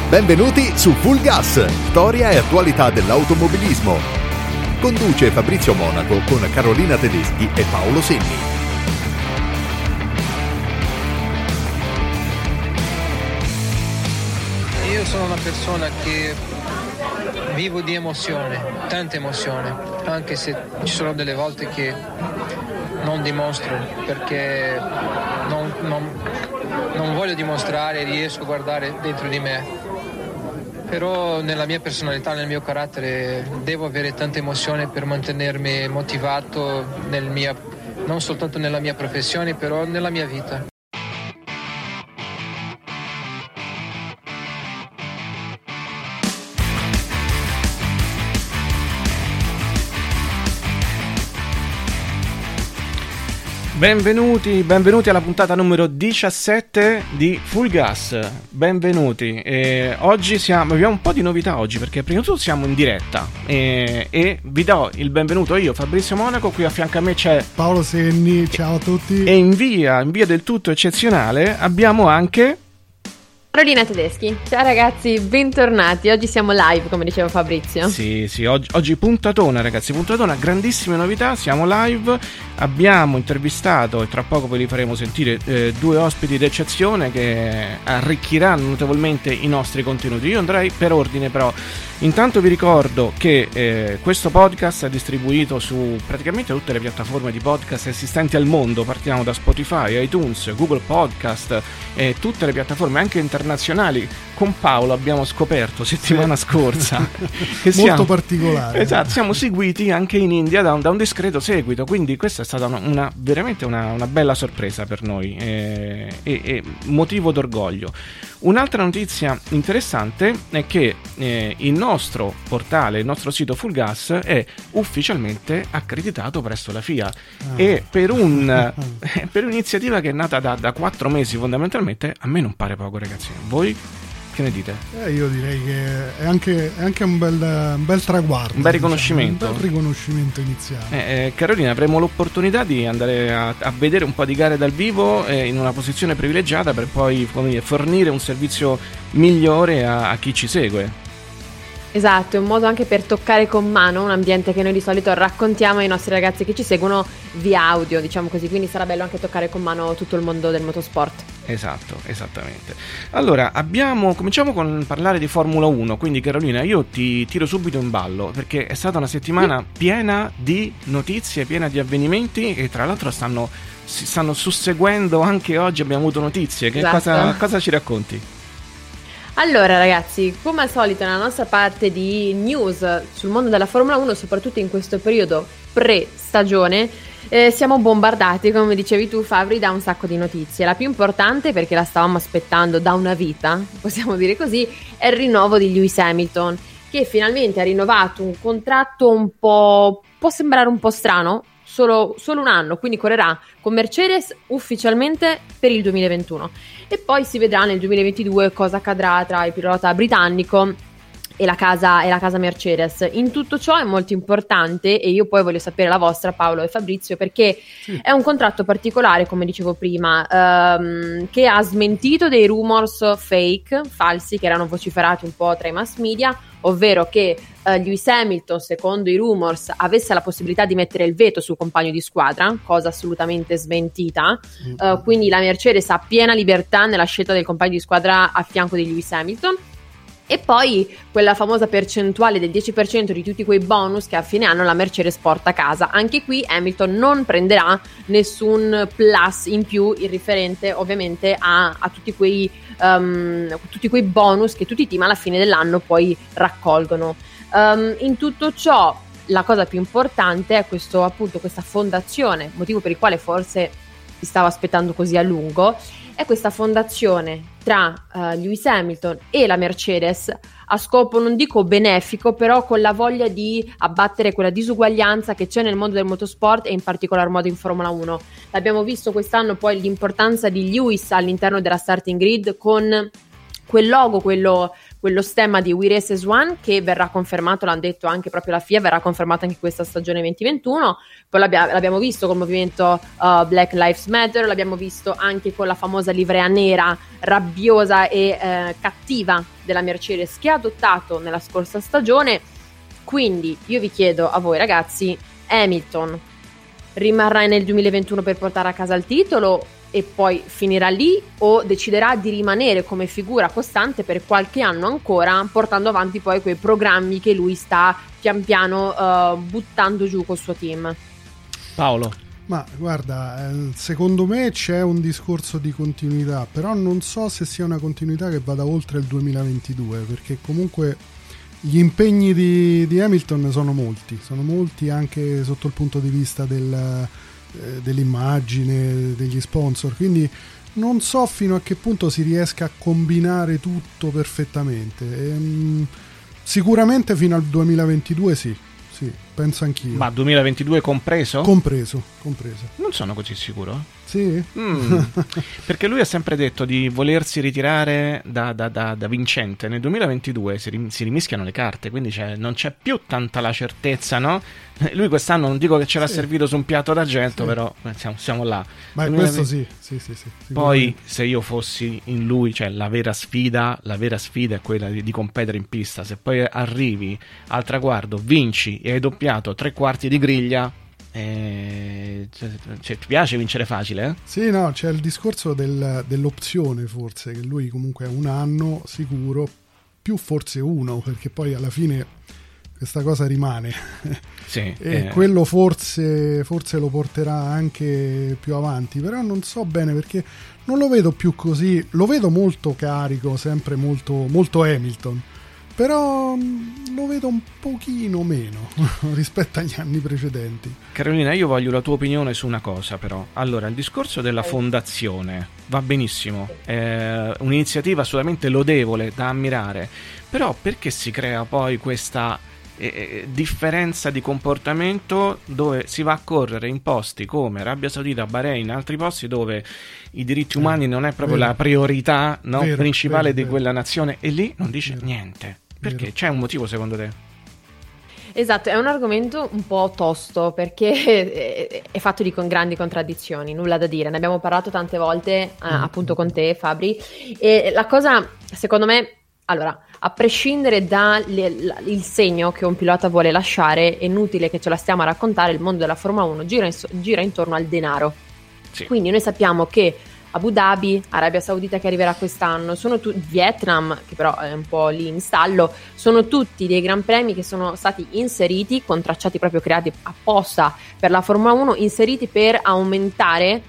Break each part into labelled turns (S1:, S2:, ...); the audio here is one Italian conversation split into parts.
S1: Benvenuti su Full Gas, storia e attualità dell'automobilismo. Conduce Fabrizio Monaco con Carolina Tedeschi e Paolo Senni.
S2: Io sono una persona che vivo di emozione, tanta emozione, anche se ci sono delle volte che non dimostro perché non voglio dimostrare, riesco a guardare dentro di me. Però nella mia personalità, nel mio carattere, devo avere tanta emozione per mantenermi motivato non soltanto nella mia professione, però nella mia vita.
S3: Benvenuti alla puntata numero 17 di Full Gas. Benvenuti. Oggi abbiamo un po' di novità oggi perché prima di tutto siamo in diretta e vi do il benvenuto io, Fabrizio Monaco. Qui a fianco a me c'è
S4: Paolo Senni. Ciao a tutti.
S3: E in via del tutto eccezionale abbiamo anche
S5: Carolina Tedeschi. Ciao ragazzi, bentornati. Oggi siamo live, come diceva Fabrizio.
S3: Sì, oggi puntatona, ragazzi, grandissime novità, siamo live. Abbiamo intervistato, e tra poco ve li faremo sentire, due ospiti d'eccezione che arricchiranno notevolmente i nostri contenuti. Io andrei per ordine, però intanto vi ricordo che questo podcast è distribuito su praticamente tutte le piattaforme di podcast esistenti al mondo. Partiamo da Spotify, iTunes, Google Podcast e tutte le piattaforme anche internazionali. Con Paolo abbiamo scoperto settimana scorsa che
S4: molto particolare.
S3: Esatto, siamo seguiti anche in India da un discreto seguito, quindi questa è stata veramente una bella sorpresa per noi e motivo d'orgoglio. Un'altra notizia interessante è che il nostro portale, il nostro sito Full Gas è ufficialmente accreditato presso la FIA e per un'iniziativa che è nata da 4 mesi fondamentalmente. A me non pare poco, ragazzi. Voi che ne dite?
S4: Io direi che è anche un bel traguardo,
S3: un bel riconoscimento,
S4: un bel riconoscimento iniziale.
S3: Carolina, avremo l'opportunità di andare a vedere un po' di gare dal vivo in una posizione privilegiata per poi fornire un servizio migliore a chi ci segue.
S5: Esatto, è un modo anche per toccare con mano un ambiente che noi di solito raccontiamo ai nostri ragazzi che ci seguono via audio, diciamo così, quindi sarà bello anche toccare con mano tutto il mondo del motorsport.
S3: Esatto, esattamente. Allora, cominciamo con parlare di Formula 1, quindi Carolina, io ti tiro subito in ballo, perché è stata una settimana piena di notizie, piena di avvenimenti e tra l'altro si stanno susseguendo anche oggi, abbiamo avuto notizie.
S5: Esatto.
S3: Cosa ci racconti?
S5: Allora ragazzi, come al solito nella nostra parte di news sul mondo della Formula 1, soprattutto in questo periodo pre-stagione, siamo bombardati, come dicevi tu Fabri, da un sacco di notizie. La più importante, perché la stavamo aspettando da una vita, possiamo dire così, è il rinnovo di Lewis Hamilton, che finalmente ha rinnovato un contratto può sembrare un po' strano, solo un anno, quindi correrà con Mercedes ufficialmente per il 2021 e poi si vedrà nel 2022 cosa accadrà tra il pilota britannico e la casa Mercedes. In tutto ciò è molto importante, e io poi voglio sapere la vostra, Paolo e Fabrizio, perché è un contratto particolare, come dicevo prima, che ha smentito dei rumors falsi che erano vociferati un po' tra i mass media, ovvero che Lewis Hamilton, secondo i rumors, avesse la possibilità di mettere il veto sul compagno di squadra, cosa assolutamente smentita. Quindi la Mercedes ha piena libertà nella scelta del compagno di squadra a fianco di Lewis Hamilton. E poi quella famosa percentuale del 10% di tutti quei bonus che a fine anno la Mercedes porta a casa. Anche qui Hamilton non prenderà nessun plus in più in riferente ovviamente a tutti quei bonus che tutti i team alla fine dell'anno poi raccolgono. In tutto ciò la cosa più importante è questa fondazione, motivo per il quale forse si stava aspettando così a lungo, è questa fondazione tra Lewis Hamilton e la Mercedes a scopo, non dico benefico, però con la voglia di abbattere quella disuguaglianza che c'è nel mondo del motorsport e in particolar modo in Formula 1. L'abbiamo visto quest'anno poi l'importanza di Lewis all'interno della starting grid con quel logo, quello stemma di We Race as One, che verrà confermato, l'hanno detto anche proprio la FIA, verrà confermato anche questa stagione 2021. Poi l'abbiamo visto col movimento Black Lives Matter, l'abbiamo visto anche con la famosa livrea nera rabbiosa e cattiva della Mercedes che ha adottato nella scorsa stagione. Quindi io vi chiedo a voi ragazzi, Hamilton rimarrà nel 2021 per portare a casa il titolo e poi finirà lì, o deciderà di rimanere come figura costante per qualche anno ancora, portando avanti poi quei programmi che lui sta pian piano buttando giù col suo team?
S3: Paolo?
S4: Ma guarda, secondo me c'è un discorso di continuità, però non so se sia una continuità che vada oltre il 2022, perché comunque gli impegni di Hamilton sono molti anche sotto il punto di vista dell'immagine, degli sponsor, quindi non so fino a che punto si riesca a combinare tutto perfettamente. Sicuramente fino al 2022 sì, penso anch'io.
S3: Ma 2022 compreso?
S4: Compreso.
S3: Non sono così sicuro.
S4: Sì?
S3: Perché lui ha sempre detto di volersi ritirare da vincente. Nel 2022 si rimischiano le carte, quindi non c'è più tanta la certezza, no? Lui quest'anno non dico che ce l'ha servito su un piatto d'argento, però siamo là.
S4: Ma questo sì.
S3: Poi se io fossi in lui, cioè la vera sfida è quella di competere in pista. Se poi arrivi al traguardo, vinci e hai doppiato 3/4 di griglia, ti piace vincere facile?
S4: Sì, no, c'è il discorso dell'opzione, forse, che lui comunque è un anno sicuro, più forse uno, perché poi alla fine questa cosa rimane.
S3: Sì,
S4: e quello forse lo porterà anche più avanti, però non so bene, perché non lo vedo più così, lo vedo molto carico, sempre molto, molto Hamilton, però lo vedo un pochino meno rispetto agli anni precedenti.
S3: Carolina, io voglio la tua opinione su una cosa, però. Allora, il discorso della fondazione va benissimo, è un'iniziativa assolutamente lodevole, da ammirare, però perché si crea poi questa differenza di comportamento dove si va a correre in posti come Arabia Saudita, Bahrain, altri posti dove i diritti umani non è proprio la priorità principale di quella nazione, e lì non dice niente? Perché? C'è un motivo secondo te?
S5: Esatto, è un argomento un po' tosto, perché è fatto di grandi contraddizioni, nulla da dire, ne abbiamo parlato tante volte appunto con te, Fabri, e la cosa secondo me, allora, a prescindere dal segno che un pilota vuole lasciare, è inutile che ce la stiamo a raccontare, il mondo della Formula 1 gira intorno al denaro. Sì. Quindi noi sappiamo che Abu Dhabi, Arabia Saudita che arriverà quest'anno, Vietnam, che però è un po' lì in stallo, sono tutti dei gran premi che sono stati inseriti, con tracciati proprio creati apposta per la Formula 1, inseriti per aumentare,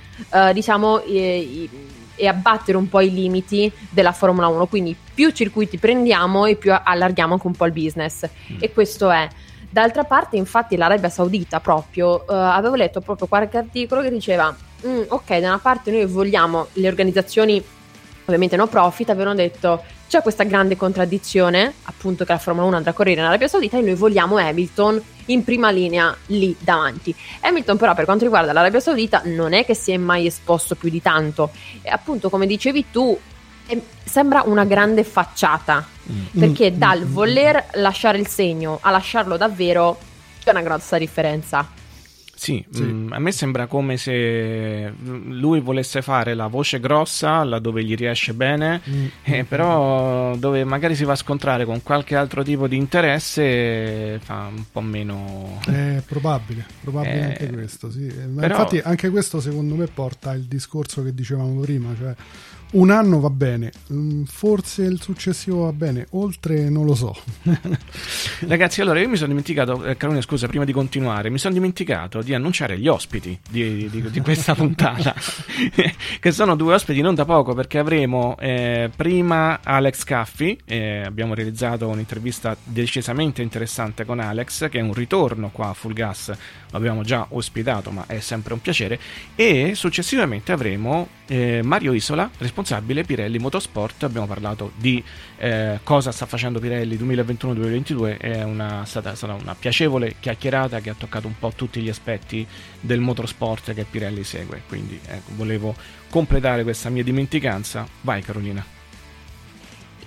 S5: e abbattere un po' i limiti della Formula 1, quindi più circuiti prendiamo e più allarghiamo anche un po' il business, e questo è. D'altra parte, infatti, l'Arabia Saudita proprio, avevo letto proprio qualche articolo che diceva ok, da una parte noi vogliamo, le organizzazioni ovviamente no profit avevano detto c'è questa grande contraddizione, appunto, che la Formula 1 andrà a correre in Arabia Saudita e noi vogliamo Hamilton in prima linea lì davanti. Hamilton però, per quanto riguarda l'Arabia Saudita, non è che si è mai esposto più di tanto, e appunto, come dicevi tu, sembra una grande facciata, perché dal voler lasciare il segno a lasciarlo davvero c'è una grossa differenza.
S3: Sì. A me sembra come se lui volesse fare la voce grossa laddove gli riesce bene, però dove magari si va a scontrare con qualche altro tipo di interesse fa un po' meno.
S4: È probabile anche questo, sì. Ma però, infatti anche questo secondo me porta il discorso che dicevamo prima, cioè un anno va bene, forse il successivo va bene, oltre non lo so.
S3: Ragazzi, allora io mi sono dimenticato, Carolina, scusa, prima di continuare, mi sono dimenticato di annunciare gli ospiti di questa puntata, che sono due ospiti non da poco, perché avremo prima Alex Caffi, abbiamo realizzato un'intervista decisamente interessante con Alex, che è un ritorno qua a Full Gas, l'abbiamo già ospitato ma è sempre un piacere, e successivamente avremo Mario Isola, responsabile Pirelli Motorsport. Abbiamo parlato di cosa sta facendo Pirelli 2021-2022, è stata una piacevole chiacchierata che ha toccato un po' tutti gli aspetti del motorsport che Pirelli segue, quindi volevo completare questa mia dimenticanza. Vai Carolina.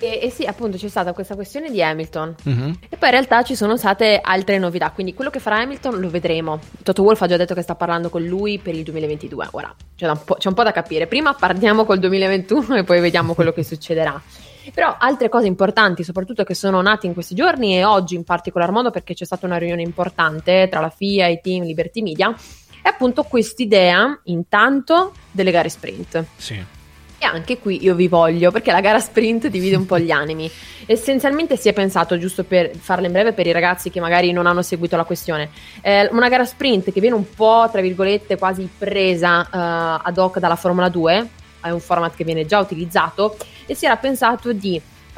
S5: E sì, appunto c'è stata questa questione di Hamilton e poi in realtà ci sono state altre novità, quindi quello che farà Hamilton lo vedremo. Toto Wolff ha già detto che sta parlando con lui per il 2022, ora c'è un po' da capire, prima partiamo col 2021 e poi vediamo quello che succederà. Però altre cose importanti, soprattutto che sono nate in questi giorni e oggi in particolar modo, perché c'è stata una riunione importante tra la FIA, i team, Liberty Media, è appunto quest'idea intanto delle gare sprint.
S3: Sì.
S5: E anche qui io vi voglio, perché la gara sprint divide un po' gli animi. Essenzialmente si è pensato, giusto per farla in breve per i ragazzi che magari non hanno seguito la questione, una gara sprint che viene un po', tra virgolette, quasi presa ad hoc dalla Formula 2, è un format che viene già utilizzato, e si era pensato di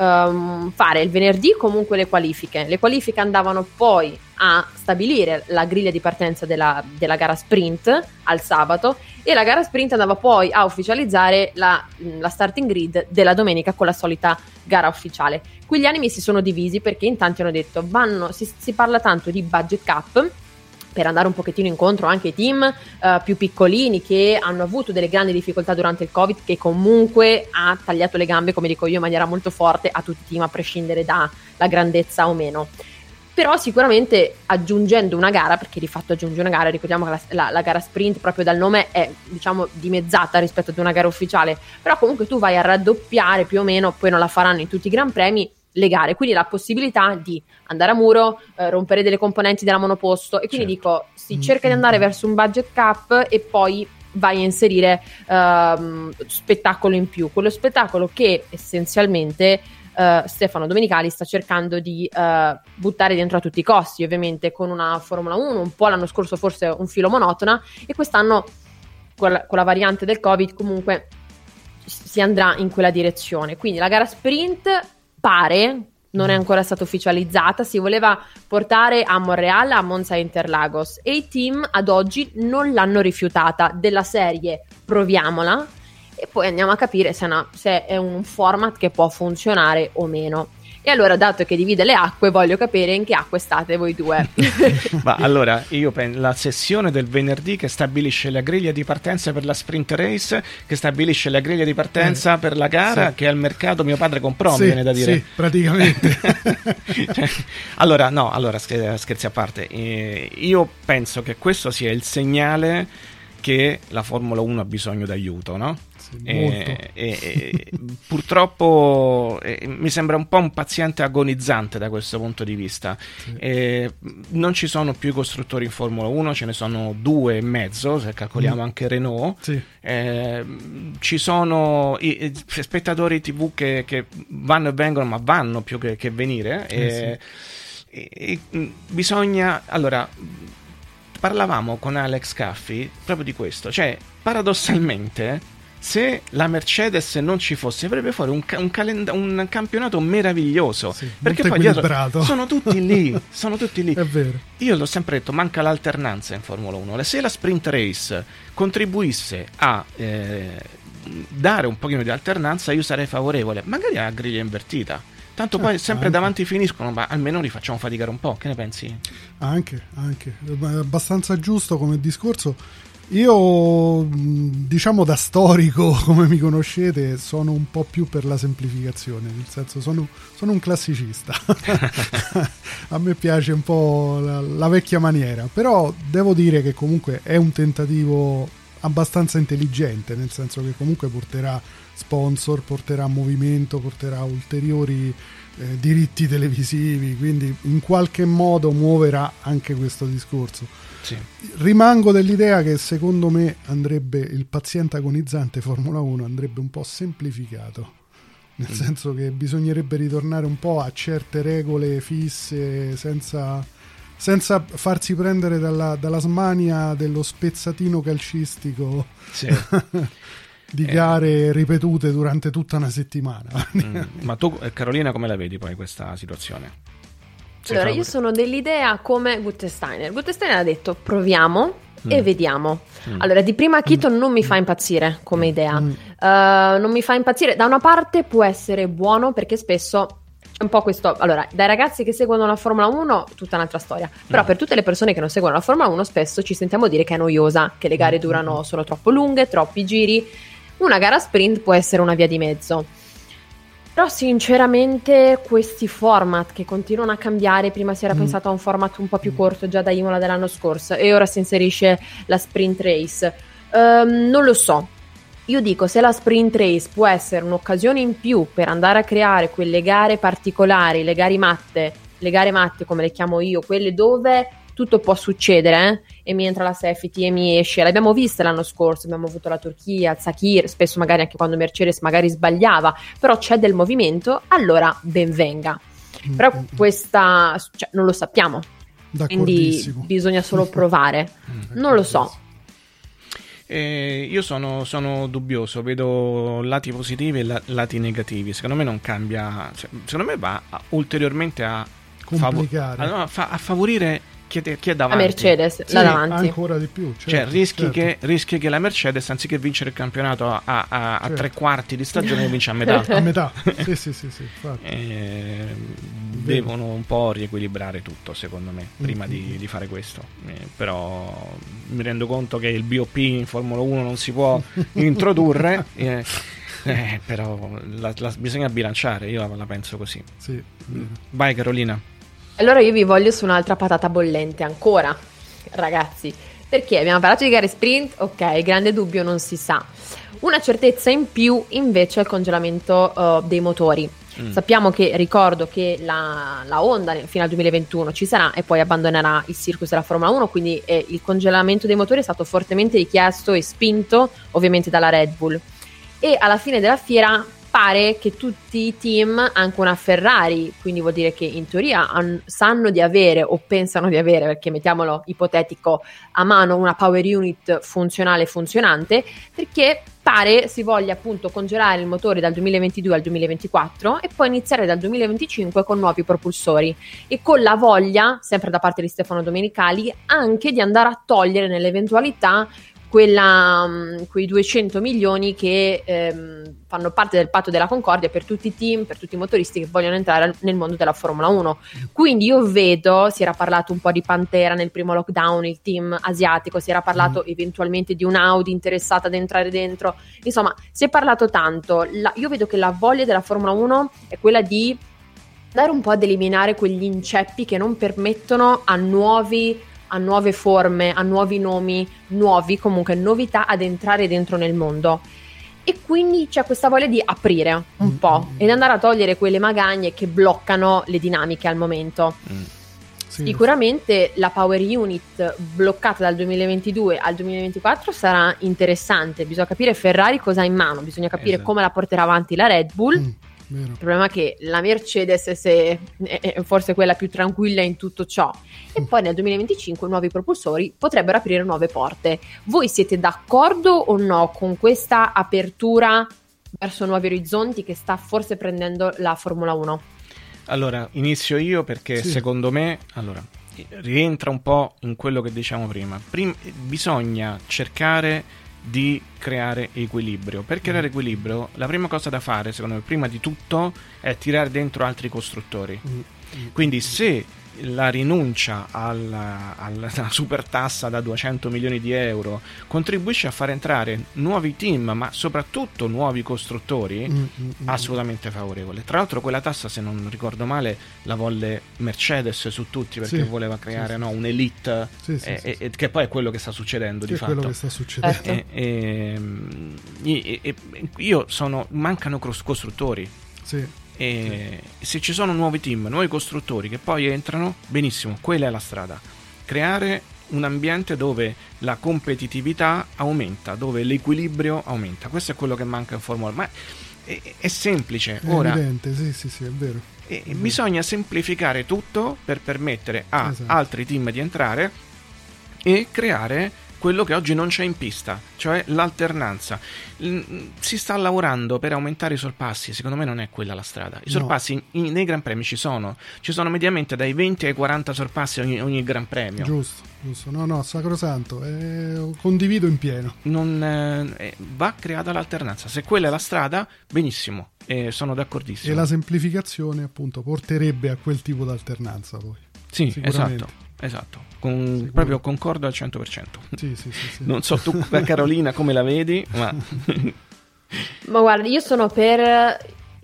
S5: fare il venerdì comunque le qualifiche. Le qualifiche andavano poi a stabilire la griglia di partenza della gara sprint al sabato, e la gara sprint andava poi a ufficializzare la starting grid della domenica con la solita gara ufficiale. Qui gli animi si sono divisi perché in tanti hanno detto si parla tanto di budget cap per andare un pochettino incontro anche ai team più piccolini che hanno avuto delle grandi difficoltà durante il Covid, che comunque ha tagliato le gambe, come dico io, in maniera molto forte a tutti i team, a prescindere dalla grandezza o meno. Però sicuramente aggiungendo una gara, perché di fatto aggiunge una gara, ricordiamo che la gara sprint proprio dal nome è, diciamo, dimezzata rispetto ad una gara ufficiale, però comunque tu vai a raddoppiare più o meno, poi non la faranno in tutti i gran premi, le gare, quindi la possibilità di andare a muro, rompere delle componenti della monoposto, e quindi dico, si cerca di andare verso un budget cap e poi vai a inserire spettacolo in più, quello spettacolo che essenzialmente Stefano Domenicali sta cercando di buttare dentro a tutti i costi, ovviamente con una Formula 1 un po' l'anno scorso forse un filo monotona, e quest'anno con la variante del Covid comunque si andrà in quella direzione. Quindi la gara sprint pare, non è ancora stata ufficializzata, si voleva portare a Monreal, a Monza e Interlagos, e i team ad oggi non l'hanno rifiutata, della serie proviamola e poi andiamo a capire se è un format che può funzionare o meno. E allora, dato che divide le acque, voglio capire in che acque state voi due.
S3: Ma allora, io penso la sessione del venerdì che stabilisce la griglia di partenza per la sprint race, che stabilisce la griglia di partenza per la gara, che al mercato mio padre comprò, mi viene da dire.
S4: Sì, praticamente.
S3: Allora, scherzi a parte. Io penso che questo sia il segnale che la Formula 1 ha bisogno d'aiuto, no? Purtroppo mi sembra un po' un paziente agonizzante da questo punto di vista. Non ci sono più i costruttori in Formula 1, ce ne sono 2 e mezzo se calcoliamo anche Renault. Ci sono i spettatori TV che vanno e vengono, ma vanno più che venire. Bisogna, allora, parlavamo con Alex Caffi proprio di questo, cioè paradossalmente se la Mercedes non ci fosse avrebbe fuori un campionato meraviglioso, perché poi dietro sono tutti lì.
S4: È vero.
S3: Io l'ho sempre detto, manca l'alternanza in Formula 1. Se la sprint race contribuisse a dare un pochino di alternanza, io sarei favorevole, magari a griglia invertita. Tanto poi sempre davanti finiscono, ma almeno li facciamo faticare un po'. Che ne pensi? Anche.
S4: È abbastanza giusto come discorso. Io, diciamo, da storico, come mi conoscete, sono un po' più per la semplificazione, nel senso sono un classicista. A me piace un po' la vecchia maniera, però devo dire che comunque è un tentativo abbastanza intelligente, nel senso che comunque porterà sponsor, porterà movimento, porterà ulteriori diritti televisivi, quindi in qualche modo muoverà anche questo discorso. Rimango dell'idea che secondo me andrebbe, il paziente agonizzante Formula 1 andrebbe un po' semplificato, nel senso che bisognerebbe ritornare un po' a certe regole fisse, senza farsi prendere dalla smania dello spezzatino calcistico di gare ripetute durante tutta una settimana.
S3: Ma tu, Carolina, come la vedi poi questa situazione?
S5: Allora, io sono dell'idea come Guttesteiner. Guttesteiner ha detto proviamo e vediamo. Allora, di prima acchito non mi fa impazzire come idea. Non mi fa impazzire. Da una parte può essere buono perché spesso un po' questo, allora, dai ragazzi che seguono la Formula 1 tutta un'altra storia, però per tutte le persone che non seguono la Formula 1 spesso ci sentiamo dire che è noiosa, che le gare sono troppo lunghe, troppi giri. Una gara sprint può essere una via di mezzo. Però sinceramente questi format che continuano a cambiare, prima si era pensato a un format un po' più corto già da Imola dell'anno scorso e ora si inserisce la sprint race, non lo so. Io dico, se la sprint race può essere un'occasione in più per andare a creare quelle gare particolari, le gare matte come le chiamo io, quelle dove tutto può succedere, e mi entra la safety e mi esce. L'abbiamo vista l'anno scorso, abbiamo avuto la Turchia, il Sakir, spesso magari anche quando Mercedes magari sbagliava, però c'è del movimento, allora ben venga. Però questa, cioè, non lo sappiamo, quindi bisogna solo provare. Non lo so.
S3: Io sono dubbioso, vedo lati positivi e lati negativi. Secondo me non cambia, secondo me va ulteriormente a
S4: complicare,
S3: a favorire chi è davanti.
S5: A Mercedes,
S4: sì,
S5: là davanti.
S4: Ancora di più. Certo,
S3: cioè rischi che la Mercedes, anziché vincere il campionato a
S4: certo,
S3: 3/4 di stagione, vince a metà.
S4: A metà, sì.
S3: Devono un po' riequilibrare tutto, secondo me, prima di fare questo. Però mi rendo conto che il BOP in Formula 1 non si può introdurre. Però bisogna bilanciare, io la penso così.
S4: Sì.
S3: Vai Carolina.
S5: Allora io vi voglio su un'altra patata bollente ancora, ragazzi, perché abbiamo parlato di gare sprint, ok, grande dubbio, non si sa. Una certezza in più invece è il congelamento dei motori. Sappiamo ricordo che la Honda fino al 2021 ci sarà e poi abbandonerà il circus della Formula 1, quindi il congelamento dei motori è stato fortemente richiesto e spinto ovviamente dalla Red Bull. E alla fine della fiera pare che tutti i team, anche una Ferrari, quindi vuol dire che in teoria sanno di avere o pensano di avere, perché mettiamolo ipotetico, a mano una power unit funzionante, perché pare si voglia appunto congelare il motore dal 2022 al 2024 e poi iniziare dal 2025 con nuovi propulsori, e con la voglia, sempre da parte di Stefano Domenicali, anche di andare a togliere nell'eventualità quei 200 milioni che fanno parte del patto della concordia per tutti i team, per tutti i motoristi che vogliono entrare nel mondo della Formula 1. Quindi io vedo, si era parlato un po' di Pantera nel primo lockdown, il team asiatico, si era parlato eventualmente di un Audi interessata ad entrare dentro, insomma si è parlato tanto. Io vedo che la voglia della Formula 1 è quella di andare un po' ad eliminare quegli inceppi che non permettono a nuove forme, a nuovi nomi, comunque novità ad entrare dentro nel mondo. E quindi c'è questa voglia di aprire un po' ed andare a togliere quelle magagne che bloccano le dinamiche al momento. Sì. Sicuramente la power unit bloccata dal 2022 al 2024 sarà interessante, bisogna capire Ferrari cosa ha in mano, bisogna capire come la porterà avanti la Red Bull. Vero. Il problema è che la Mercedes è forse quella più tranquilla in tutto ciò, e poi nel 2025 nuovi propulsori potrebbero aprire nuove porte. Voi siete d'accordo o no con questa apertura verso nuovi orizzonti che sta forse prendendo la Formula 1?
S3: Allora, inizio io perché secondo me rientra un po' in quello che diciamo prima. Bisogna cercare di creare equilibrio. Per creare equilibrio la prima cosa da fare, secondo me, prima di tutto è tirare dentro altri costruttori. Quindi se la rinuncia alla super tassa da 200 milioni di euro contribuisce a far entrare nuovi team, ma soprattutto nuovi costruttori, assolutamente favorevole. Tra l'altro quella tassa, se non ricordo male, la volle Mercedes su tutti, perché voleva creare un'elite, che poi è quello che sta succedendo, di fatto. Quello che sta succedendo. Mancano costruttori. E se ci sono nuovi team, nuovi costruttori che poi entrano, benissimo, quella è la strada. Creare un ambiente dove la competitività aumenta, dove l'equilibrio aumenta. Questo è quello che manca in Formula 1. Ma è semplice.
S4: È evidente, sì, è vero.
S3: Bisogna semplificare tutto per permettere a altri team di entrare e creare quello che oggi non c'è in pista, cioè l'alternanza. Si sta lavorando per aumentare i sorpassi, secondo me non è quella la strada. I sorpassi nei Gran Premi ci sono mediamente dai 20 ai 40 sorpassi ogni Gran Premio.
S4: Giusto, no, sacrosanto, condivido in pieno.
S3: Va creata l'alternanza, se quella è la strada, benissimo, sono d'accordissimo.
S4: E la semplificazione appunto porterebbe a quel tipo di alternanza poi.
S3: Sì, esatto. Proprio concordo al 100%. Sì. Non so tu, Carolina, come la vedi, ma
S5: guarda, io sono per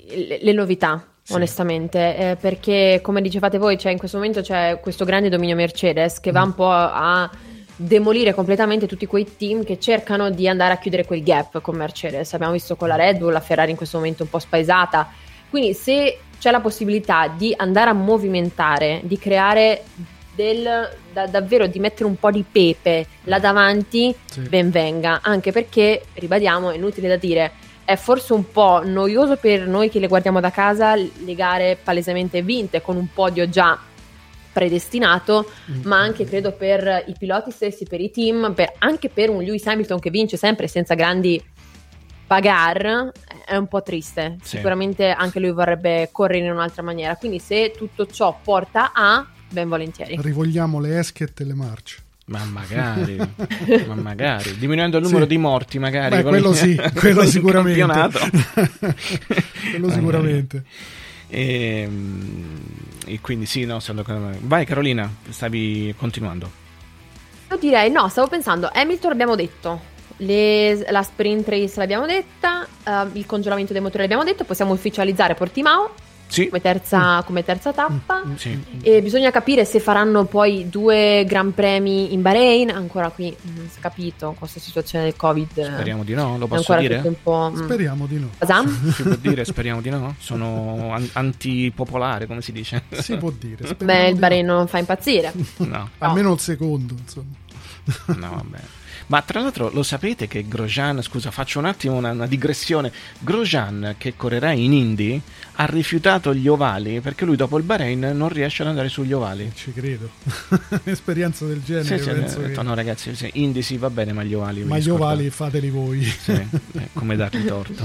S5: le novità.
S3: Sì.
S5: Onestamente, perché come dicevate voi, in questo momento c'è questo grande dominio Mercedes che va un po' a demolire completamente tutti quei team che cercano di andare a chiudere quel gap con Mercedes. Abbiamo visto con la Red Bull, la Ferrari in questo momento un po' spaesata, quindi se c'è la possibilità di andare a movimentare, di creare davvero di mettere un po' di pepe là davanti, ben venga, anche perché, ribadiamo, è inutile da dire, è forse un po' noioso per noi che le guardiamo da casa le gare palesemente vinte con un podio già predestinato, ma anche credo per i piloti stessi, per i team, anche per un Lewis Hamilton che vince sempre senza grandi bagarre, è un po' triste.
S3: Sì.
S5: Sicuramente anche lui vorrebbe correre in un'altra maniera, quindi se tutto ciò porta a, ben volentieri.
S4: Rivogliamo le esche e le marce.
S3: Ma magari, diminuendo il numero di morti, magari.
S4: Beh, quello sì, quello sicuramente. Quello sicuramente.
S3: E quindi sì, no, vai Carolina, stavi continuando.
S5: Io direi, no, stavo pensando, Hamilton abbiamo detto, la sprint race l'abbiamo detta, il congelamento dei motori l'abbiamo detto, possiamo ufficializzare Portimao.
S3: Sì.
S5: Come terza tappa.
S3: Sì.
S5: E bisogna capire se faranno poi 2 gran premi in Bahrain. Ancora qui non si è capito con questa situazione del Covid.
S3: Speriamo di no, lo posso dire?
S4: Speriamo di no.
S3: Si può dire speriamo di no? Sono antipopolare, come si dice?
S4: Si può dire.
S5: Beh, il Bahrain non fa impazzire.
S3: No.
S4: Almeno il secondo, insomma.
S3: No, vabbè. Ma tra l'altro lo sapete che Grosjean, scusa, faccio un attimo una digressione, Grosjean che correrà in Indy ha rifiutato gli ovali perché lui dopo il Bahrain non riesce ad andare sugli ovali.
S4: Ci credo. Un'esperienza del genere, penso che...
S3: No ragazzi, Indy sì va bene, ma gli ovali
S4: fateli voi.
S3: Sì, come dargli torto.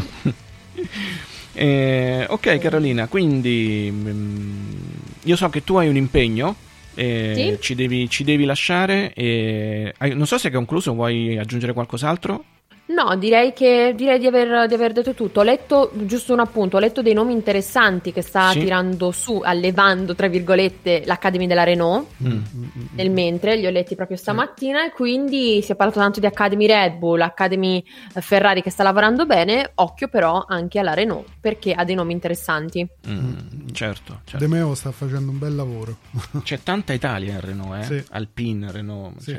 S3: Ok Carolina, quindi io so che tu hai un impegno.
S5: Sì?
S3: Ci devi lasciare. Non so se hai concluso, vuoi aggiungere qualcos'altro?
S5: No, direi di aver detto tutto. Ho letto, giusto un appunto, ho letto dei nomi interessanti che sta tirando su, allevando tra virgolette l'Academy della Renault nel mentre, li ho letti proprio stamattina e quindi si è parlato tanto di Academy Red Bull, Academy Ferrari che sta lavorando bene, occhio però anche alla Renault perché ha dei nomi interessanti.
S3: Certo.
S4: De Meo sta facendo un bel lavoro.
S3: C'è tanta Italia in Renault,
S4: Sì.
S3: Alpine, Renault,
S4: Sì.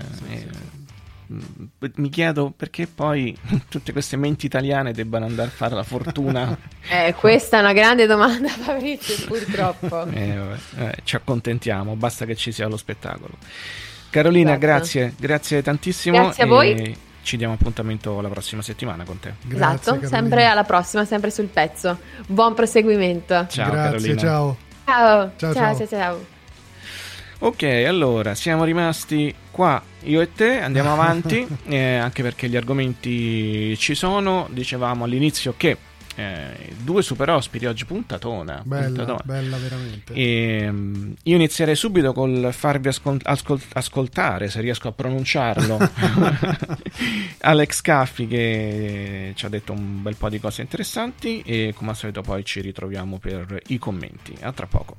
S3: mi chiedo perché poi tutte queste menti italiane debbano andare a fare la fortuna.
S5: Questa è una grande domanda, Fabrizio, purtroppo.
S3: Ci accontentiamo, basta che ci sia lo spettacolo. Carolina,
S5: Esatto.
S3: grazie tantissimo.
S5: Grazie a voi.
S3: Ci diamo appuntamento la prossima settimana con te.
S4: Grazie,
S5: Esatto,
S4: Carolina.
S5: sempre alla prossima, sempre sul pezzo. Buon proseguimento.
S3: Ciao
S4: Grazie,
S3: Carolina.
S5: Ciao.
S3: Ok, allora siamo rimasti qua io e te, andiamo avanti, anche perché gli argomenti ci sono. Dicevamo all'inizio che 2 super ospiti oggi, puntatona.
S4: Bella veramente.
S3: Io inizierei subito col farvi ascoltare, se riesco a pronunciarlo, Alex Caffi, che ci ha detto un bel po' di cose interessanti, e come al solito poi ci ritroviamo per i commenti. A tra poco.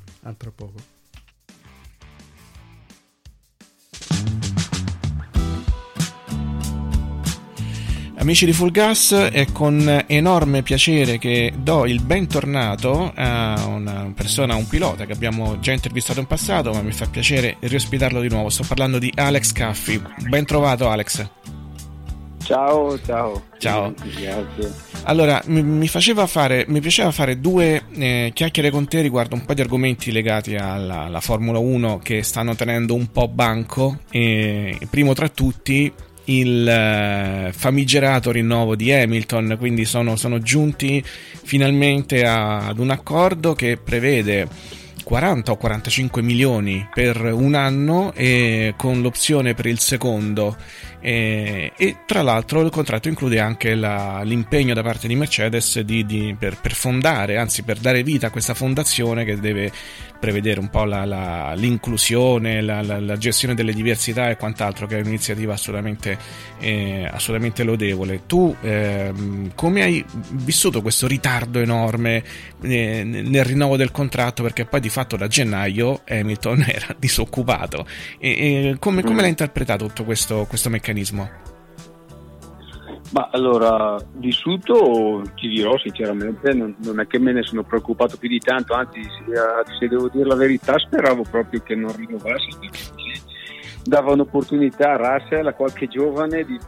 S3: Amici di Full Gas, è con enorme piacere che do il bentornato a una persona, un pilota che abbiamo già intervistato in passato, ma mi fa piacere riospitarlo di nuovo. Sto parlando di Alex Caffi. Ben trovato, Alex.
S6: Ciao.
S3: Grazie. Allora, mi piaceva fare 2 chiacchiere con te riguardo un po' di argomenti legati alla Formula 1 che stanno tenendo un po' banco, e primo tra tutti il famigerato rinnovo di Hamilton. Quindi sono giunti finalmente ad un accordo che prevede 40 o 45 milioni per un anno, e con l'opzione per il secondo, e tra l'altro il contratto include anche l'impegno da parte di Mercedes per fondare, anzi per dare vita a questa fondazione che deve prevedere un po' l'inclusione, la gestione delle diversità e quant'altro, che è un'iniziativa assolutamente lodevole. Tu come hai vissuto questo ritardo enorme nel rinnovo del contratto, perché poi di fatto da gennaio Hamilton era disoccupato, e come l'hai interpretato tutto questo meccanismo?
S6: Ma allora, vissuto, ti dirò sinceramente, non è che me ne sono preoccupato più di tanto, anzi, se devo dire la verità, speravo proprio che non rinnovasse, perché dava un'opportunità a Russell, a qualche giovane, di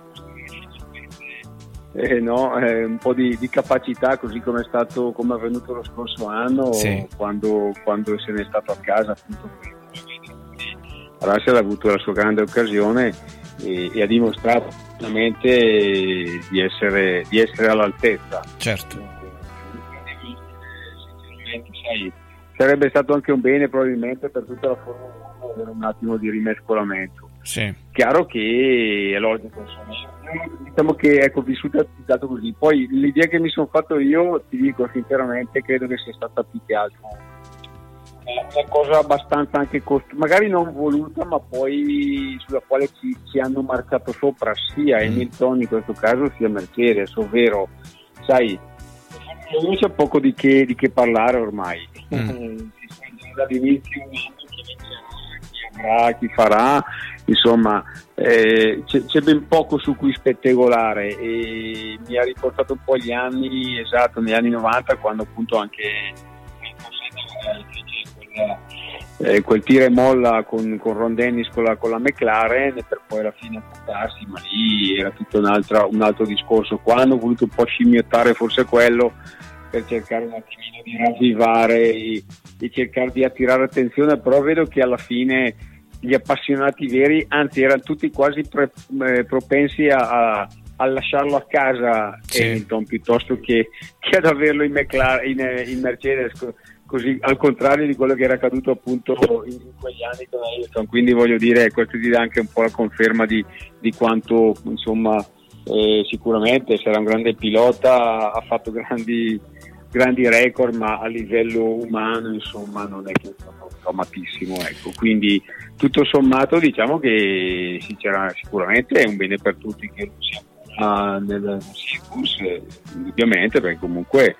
S6: un po' di capacità, così come è avvenuto lo scorso anno, sì, quando se n'è stato a casa, appunto. Russell ha avuto la sua grande occasione e ha dimostrato veramente di essere all'altezza.
S3: Certo.
S6: Sai, sarebbe stato anche un bene probabilmente per tutta la Formula 1 avere un attimo di rimescolamento.
S3: Sì.
S6: Chiaro che è logico, diciamo che vissuto dato così. Poi l'idea che mi sono fatto io, ti dico sinceramente, credo che sia stata più che altro una cosa abbastanza anche magari non voluta, ma poi sulla quale ci hanno marcato sopra sia Hamilton in questo caso sia Mercedes, ovvero sai, non c'è poco di che parlare ormai. Si sa dall'inizio chi farà, insomma, c'è ben poco su cui spettacolare, e mi ha riportato un po' gli anni, esatto, negli anni 90, quando appunto anche quel tira e molla con Ron Dennis con la McLaren, per poi alla fine appuntarsi, ma lì era tutto un altro discorso. Qua hanno voluto un po' scimmiottare forse quello, per cercare un attimino di ravvivare e cercare di attirare attenzione, però vedo che alla fine gli appassionati veri, anzi erano tutti quasi propensi a lasciarlo a casa, sì, Hamilton, piuttosto che ad averlo in Mercedes, così al contrario di quello che era accaduto appunto in quegli anni con Hamilton. Quindi voglio dire, questo ti dà anche un po' la conferma di quanto, insomma, sicuramente sarà un grande pilota, ha fatto grandi record, ma a livello umano, insomma, non è che è amatissimo, ecco. Quindi tutto sommato diciamo che sicuramente è un bene per tutti che lui sia nel circus, indubbiamente, perché comunque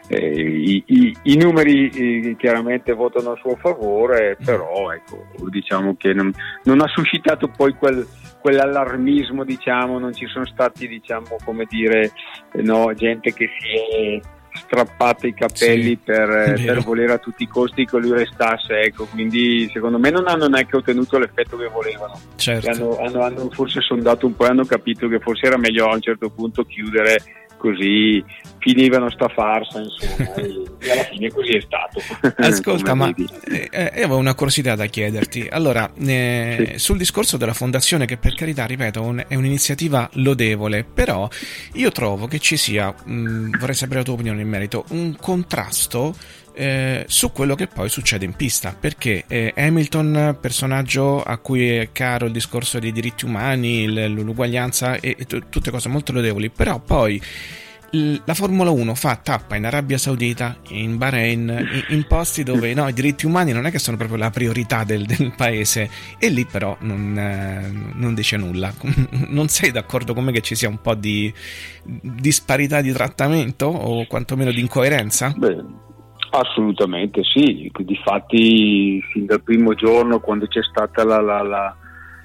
S6: i numeri chiaramente votano a suo favore, però ecco, diciamo che non ha suscitato poi quell'allarmismo, diciamo, non ci sono stati, diciamo, come dire, gente che si è strappata i capelli, sì, per volere a tutti i costi che lui restasse, ecco. Quindi secondo me non hanno neanche ottenuto l'effetto che volevano.
S3: Certo.
S6: Hanno forse sondato un po' e hanno capito che forse era meglio a un certo punto chiudere, così finivano sta farsa, insomma, e alla fine così è stato.
S3: Ascolta, ma avevo una curiosità da chiederti. Allora, sì, sul discorso della fondazione, che per carità, ripeto, è un'iniziativa lodevole, però io trovo che ci sia, vorrei sapere la tua opinione in merito, un contrasto su quello che poi succede in pista, perché Hamilton, personaggio a cui è caro il discorso dei diritti umani, l'uguaglianza e tutte cose molto lodevoli, però poi la Formula 1 fa tappa in Arabia Saudita, in Bahrain, in posti dove i diritti umani non è che sono proprio la priorità del paese, e lì però non dice nulla. Non sei d'accordo con me che ci sia un po' di disparità di trattamento, o quantomeno di incoerenza?
S6: Beh, assolutamente sì. Difatti fin dal primo giorno, quando c'è stata la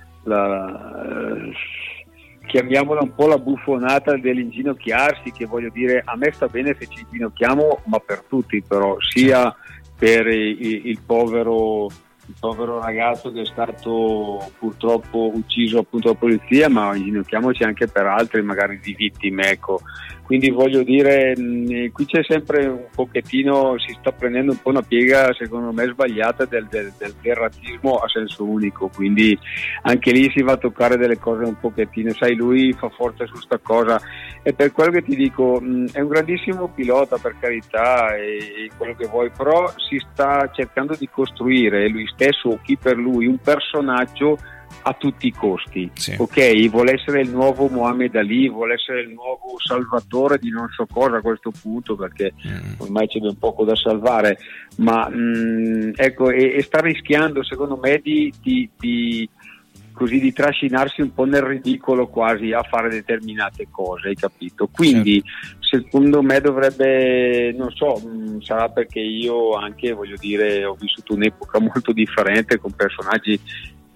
S6: chiamiamola un po' la buffonata dell'inginocchiarsi, che voglio dire, a me sta bene se ci inginocchiamo, ma per tutti, però sia per il povero ragazzo che è stato purtroppo ucciso appunto dalla polizia, ma inginocchiamoci anche per altri magari di vittime, ecco. Quindi voglio dire, qui c'è sempre un pochettino, si sta prendendo un po' una piega secondo me sbagliata del razzismo a senso unico, quindi anche lì si va a toccare delle cose un pochettino, sai, lui fa forza su sta cosa, e per quello che ti dico, è un grandissimo pilota, per carità, e quello che vuoi, però si sta cercando di costruire lui stesso, o chi per lui, un personaggio a tutti i costi, sì. Ok, vuole essere il nuovo Muhammad Ali, vuole essere il nuovo salvatore di non so cosa a questo punto, perché ormai c'è ben poco da salvare, ma ecco, e sta rischiando secondo me di trascinarsi un po' nel ridicolo quasi a fare determinate cose, hai capito? Quindi secondo me dovrebbe, non so, sarà perché io anche, voglio dire, ho vissuto un'epoca molto differente con personaggi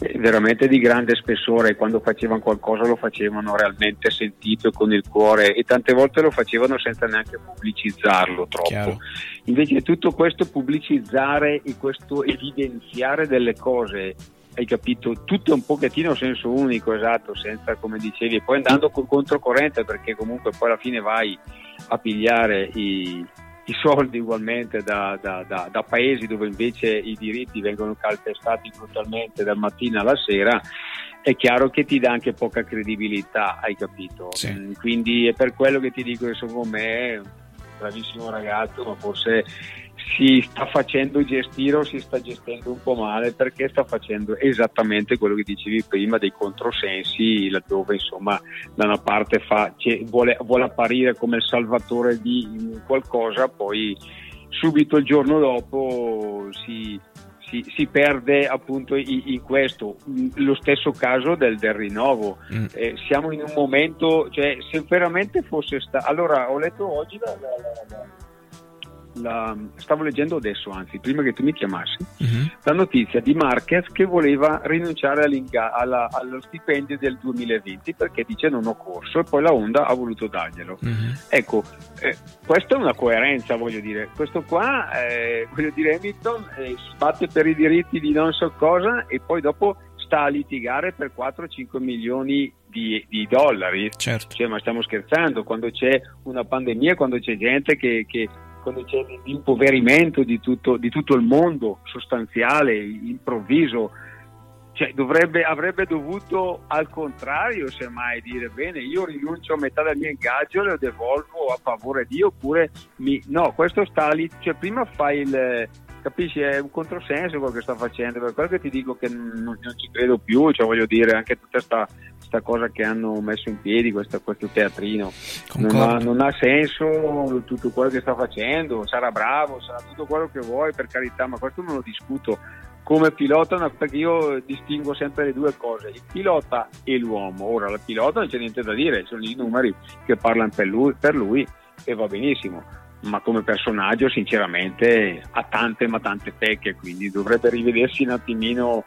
S6: veramente di grande spessore. Quando facevano qualcosa lo facevano realmente sentito e con il cuore, e tante volte lo facevano senza neanche pubblicizzarlo troppo.
S3: Chiaro.
S6: Invece tutto questo pubblicizzare e questo evidenziare delle cose, hai capito, tutto un pochettino a senso unico, esatto, senza, come dicevi, e poi andando controcorrente, perché comunque poi alla fine vai a pigliare i soldi ugualmente da paesi dove invece i diritti vengono calpestati brutalmente dal mattino alla sera. È chiaro che ti dà anche poca credibilità, hai capito?
S3: Sì.
S6: Quindi è per quello che ti dico che secondo me è un bravissimo ragazzo, ma forse si sta facendo gestire o si sta gestendo un po' male, perché sta facendo esattamente quello che dicevi prima, dei controsensi, laddove insomma da una parte vuole apparire come il salvatore di qualcosa, poi subito il giorno dopo si perde appunto in questo. Lo stesso caso del rinnovo. Siamo in un momento, cioè, se veramente fosse allora ho letto oggi stavo leggendo adesso, anzi prima che tu mi chiamassi, la notizia di Marquez che voleva rinunciare allo stipendio del 2020 perché dice non ho corso, e poi la Honda ha voluto darglielo. Ecco, questa è una coerenza, voglio dire. Questo qua, voglio dire, Hamilton si batte per i diritti di non so cosa e poi dopo sta a litigare per 4-5 milioni di dollari.
S3: Certo.
S6: Cioè, ma stiamo scherzando? Quando c'è una pandemia, quando c'è gente che quando c'è l'impoverimento di tutto il mondo sostanziale, improvviso, cioè avrebbe dovuto al contrario semmai dire bene, io rinuncio a metà del mio ingaggio e lo devolvo a favore di, oppure no, questo sta lì, cioè prima fai capisci, è un controsenso quello che sta facendo, per quello che ti dico che non ci credo più, cioè voglio dire, anche tutta sta cosa che hanno messo in piedi, questo teatrino non ha senso tutto quello che sta facendo. Sarà bravo, sarà tutto quello che vuoi, per carità, ma questo non lo discuto. Come pilota, perché io distingo sempre le due cose, il pilota e l'uomo. Ora, la pilota non c'è niente da dire, sono i numeri che parlano per lui e va benissimo, ma come personaggio sinceramente ha tante pecche, quindi dovrebbe rivedersi un attimino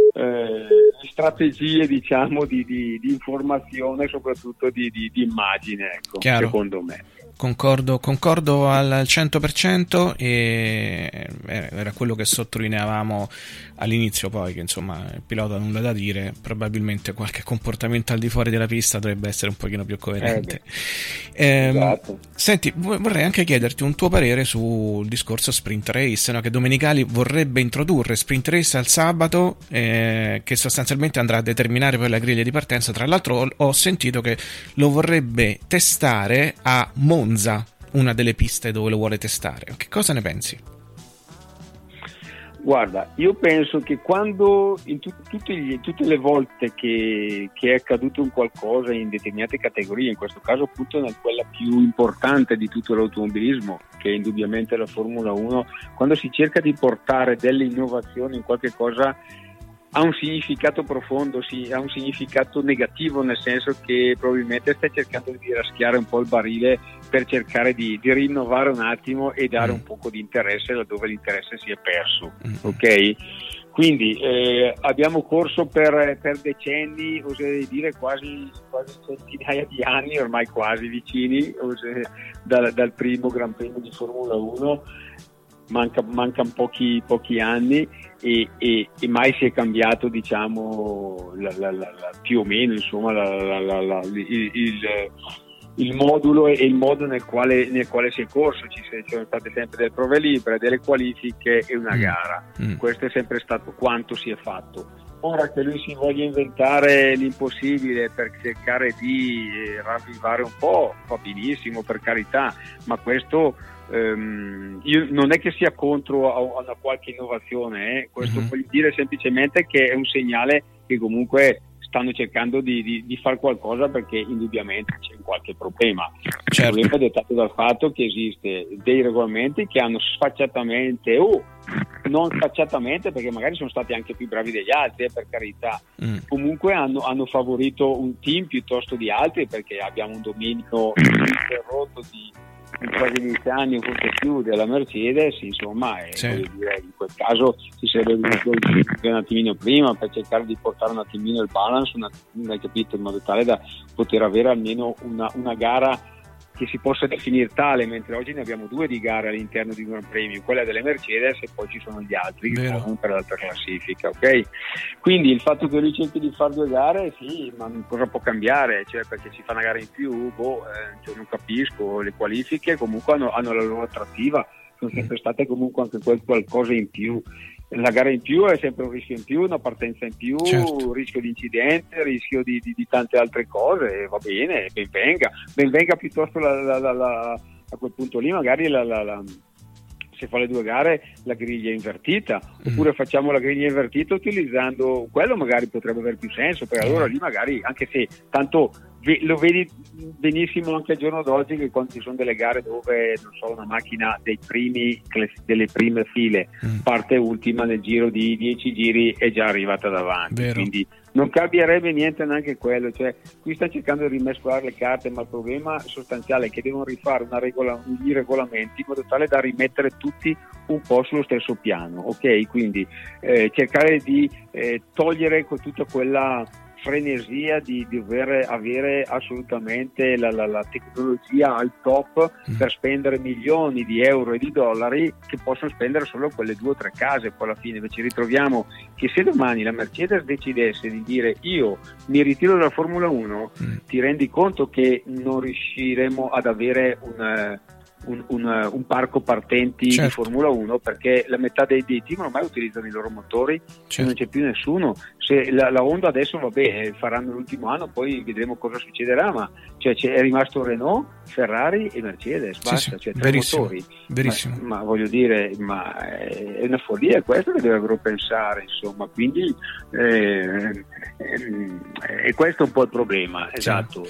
S6: strategie, diciamo, di informazione, soprattutto di immagine, ecco. Chiaro. Secondo me.
S3: Concordo al 100%, e era quello che sottolineavamo all'inizio, poi che insomma il pilota ha nulla da dire, probabilmente qualche comportamento al di fuori della pista dovrebbe essere un pochino più coerente.
S6: Esatto.
S3: Senti, vorrei anche chiederti un tuo parere sul discorso sprint race, no? Che Domenicali vorrebbe introdurre sprint race al sabato, che sostanzialmente andrà a determinare poi la griglia di partenza. Tra l'altro ho sentito che lo vorrebbe testare a Monza, una delle piste dove lo vuole testare. Che cosa ne pensi?
S6: Guarda, io penso che quando tutte le volte che è accaduto un qualcosa in determinate categorie, in questo caso appunto quella più importante di tutto l'automobilismo, che è indubbiamente la Formula 1, quando si cerca di portare delle innovazioni in qualche cosa, ha un significato profondo, ha un significato negativo, nel senso che probabilmente stai cercando di raschiare un po' il barile per cercare di rinnovare un attimo e dare un poco di interesse laddove l'interesse si è perso, ok? Quindi abbiamo corso per decenni, oserei dire quasi centinaia di anni, ormai quasi vicini, dal primo Gran Premio di Formula 1. Mancano pochi anni e mai si è cambiato, diciamo, più o meno, insomma, il modulo e il modo nel quale si è corso. Ci sono state sempre delle prove libere, delle qualifiche e una gara. Questo è sempre stato quanto si è fatto. Ora che lui si voglia inventare l'impossibile per cercare di ravvivare un po', va benissimo, per carità, ma questo io non è che sia contro a una qualche innovazione, questo vuol dire semplicemente che è un segnale che comunque stanno cercando di fare qualcosa, perché indubbiamente c'è qualche problema.
S3: Certo.
S6: Il problema è dettato dal fatto che esiste dei regolamenti che hanno sfacciatamente non sfacciatamente, perché magari sono stati anche più bravi degli altri, per carità, comunque hanno favorito un team piuttosto di altri, perché abbiamo un dominio interrotto quasi 10 anni o forse più della Mercedes, insomma, voglio dire, in quel caso si sarebbe dovuto uscire un attimino prima per cercare di portare un attimino il balance, hai capito, in modo tale da poter avere almeno una gara che si possa definire tale, mentre oggi ne abbiamo 2 di gare all'interno di un Gran Premio, quella delle Mercedes e poi ci sono gli altri che sono per l'altra classifica, ok? Quindi il fatto che lui cerchi di fare 2 gare, sì, ma cosa può cambiare? Cioè, perché si fa una gara in più, cioè non capisco, le qualifiche comunque hanno la loro attrattiva, sono sempre state comunque anche qualcosa in più. La gara in più è sempre un rischio in più, una partenza in più, certo. Un rischio di incidente, rischio di tante altre cose, va bene, ben venga piuttosto a quel punto lì magari se fa le 2 gare la griglia invertita, oppure facciamo la griglia invertita utilizzando quello, magari potrebbe avere più senso, perché allora lì magari, anche se tanto lo vedi benissimo anche al giorno d'oggi, che quando ci sono delle gare dove, non so, una macchina delle prime file parte ultima nel giro di 10 giri è già arrivata davanti. Vero. Quindi non cambierebbe niente neanche quello, cioè qui stanno cercando di rimescolare le carte, ma il problema sostanziale è che devono rifare i regolamenti in modo tale da rimettere tutti un po' sullo stesso piano, ok? Quindi cercare di togliere tutta quella frenesia di dover avere assolutamente la tecnologia al top per spendere milioni di euro e di dollari che possono spendere solo quelle 2 o 3 case. Poi alla fine invece ritroviamo che se domani la Mercedes decidesse di dire io mi ritiro dalla Formula 1, ti rendi conto che non riusciremo ad avere un parco partenti, certo, di Formula 1, perché la metà dei team ormai utilizzano i loro motori, certo, non c'è più nessuno. Se la Honda adesso faranno l'ultimo anno, poi vedremo cosa succederà, ma cioè, è rimasto Renault, Ferrari e Mercedes, basta, cioè 3 motori. Verissimo. Ma voglio dire, è una follia, è questo che dovrebbero pensare, insomma, quindi è questo un po' il problema, esatto.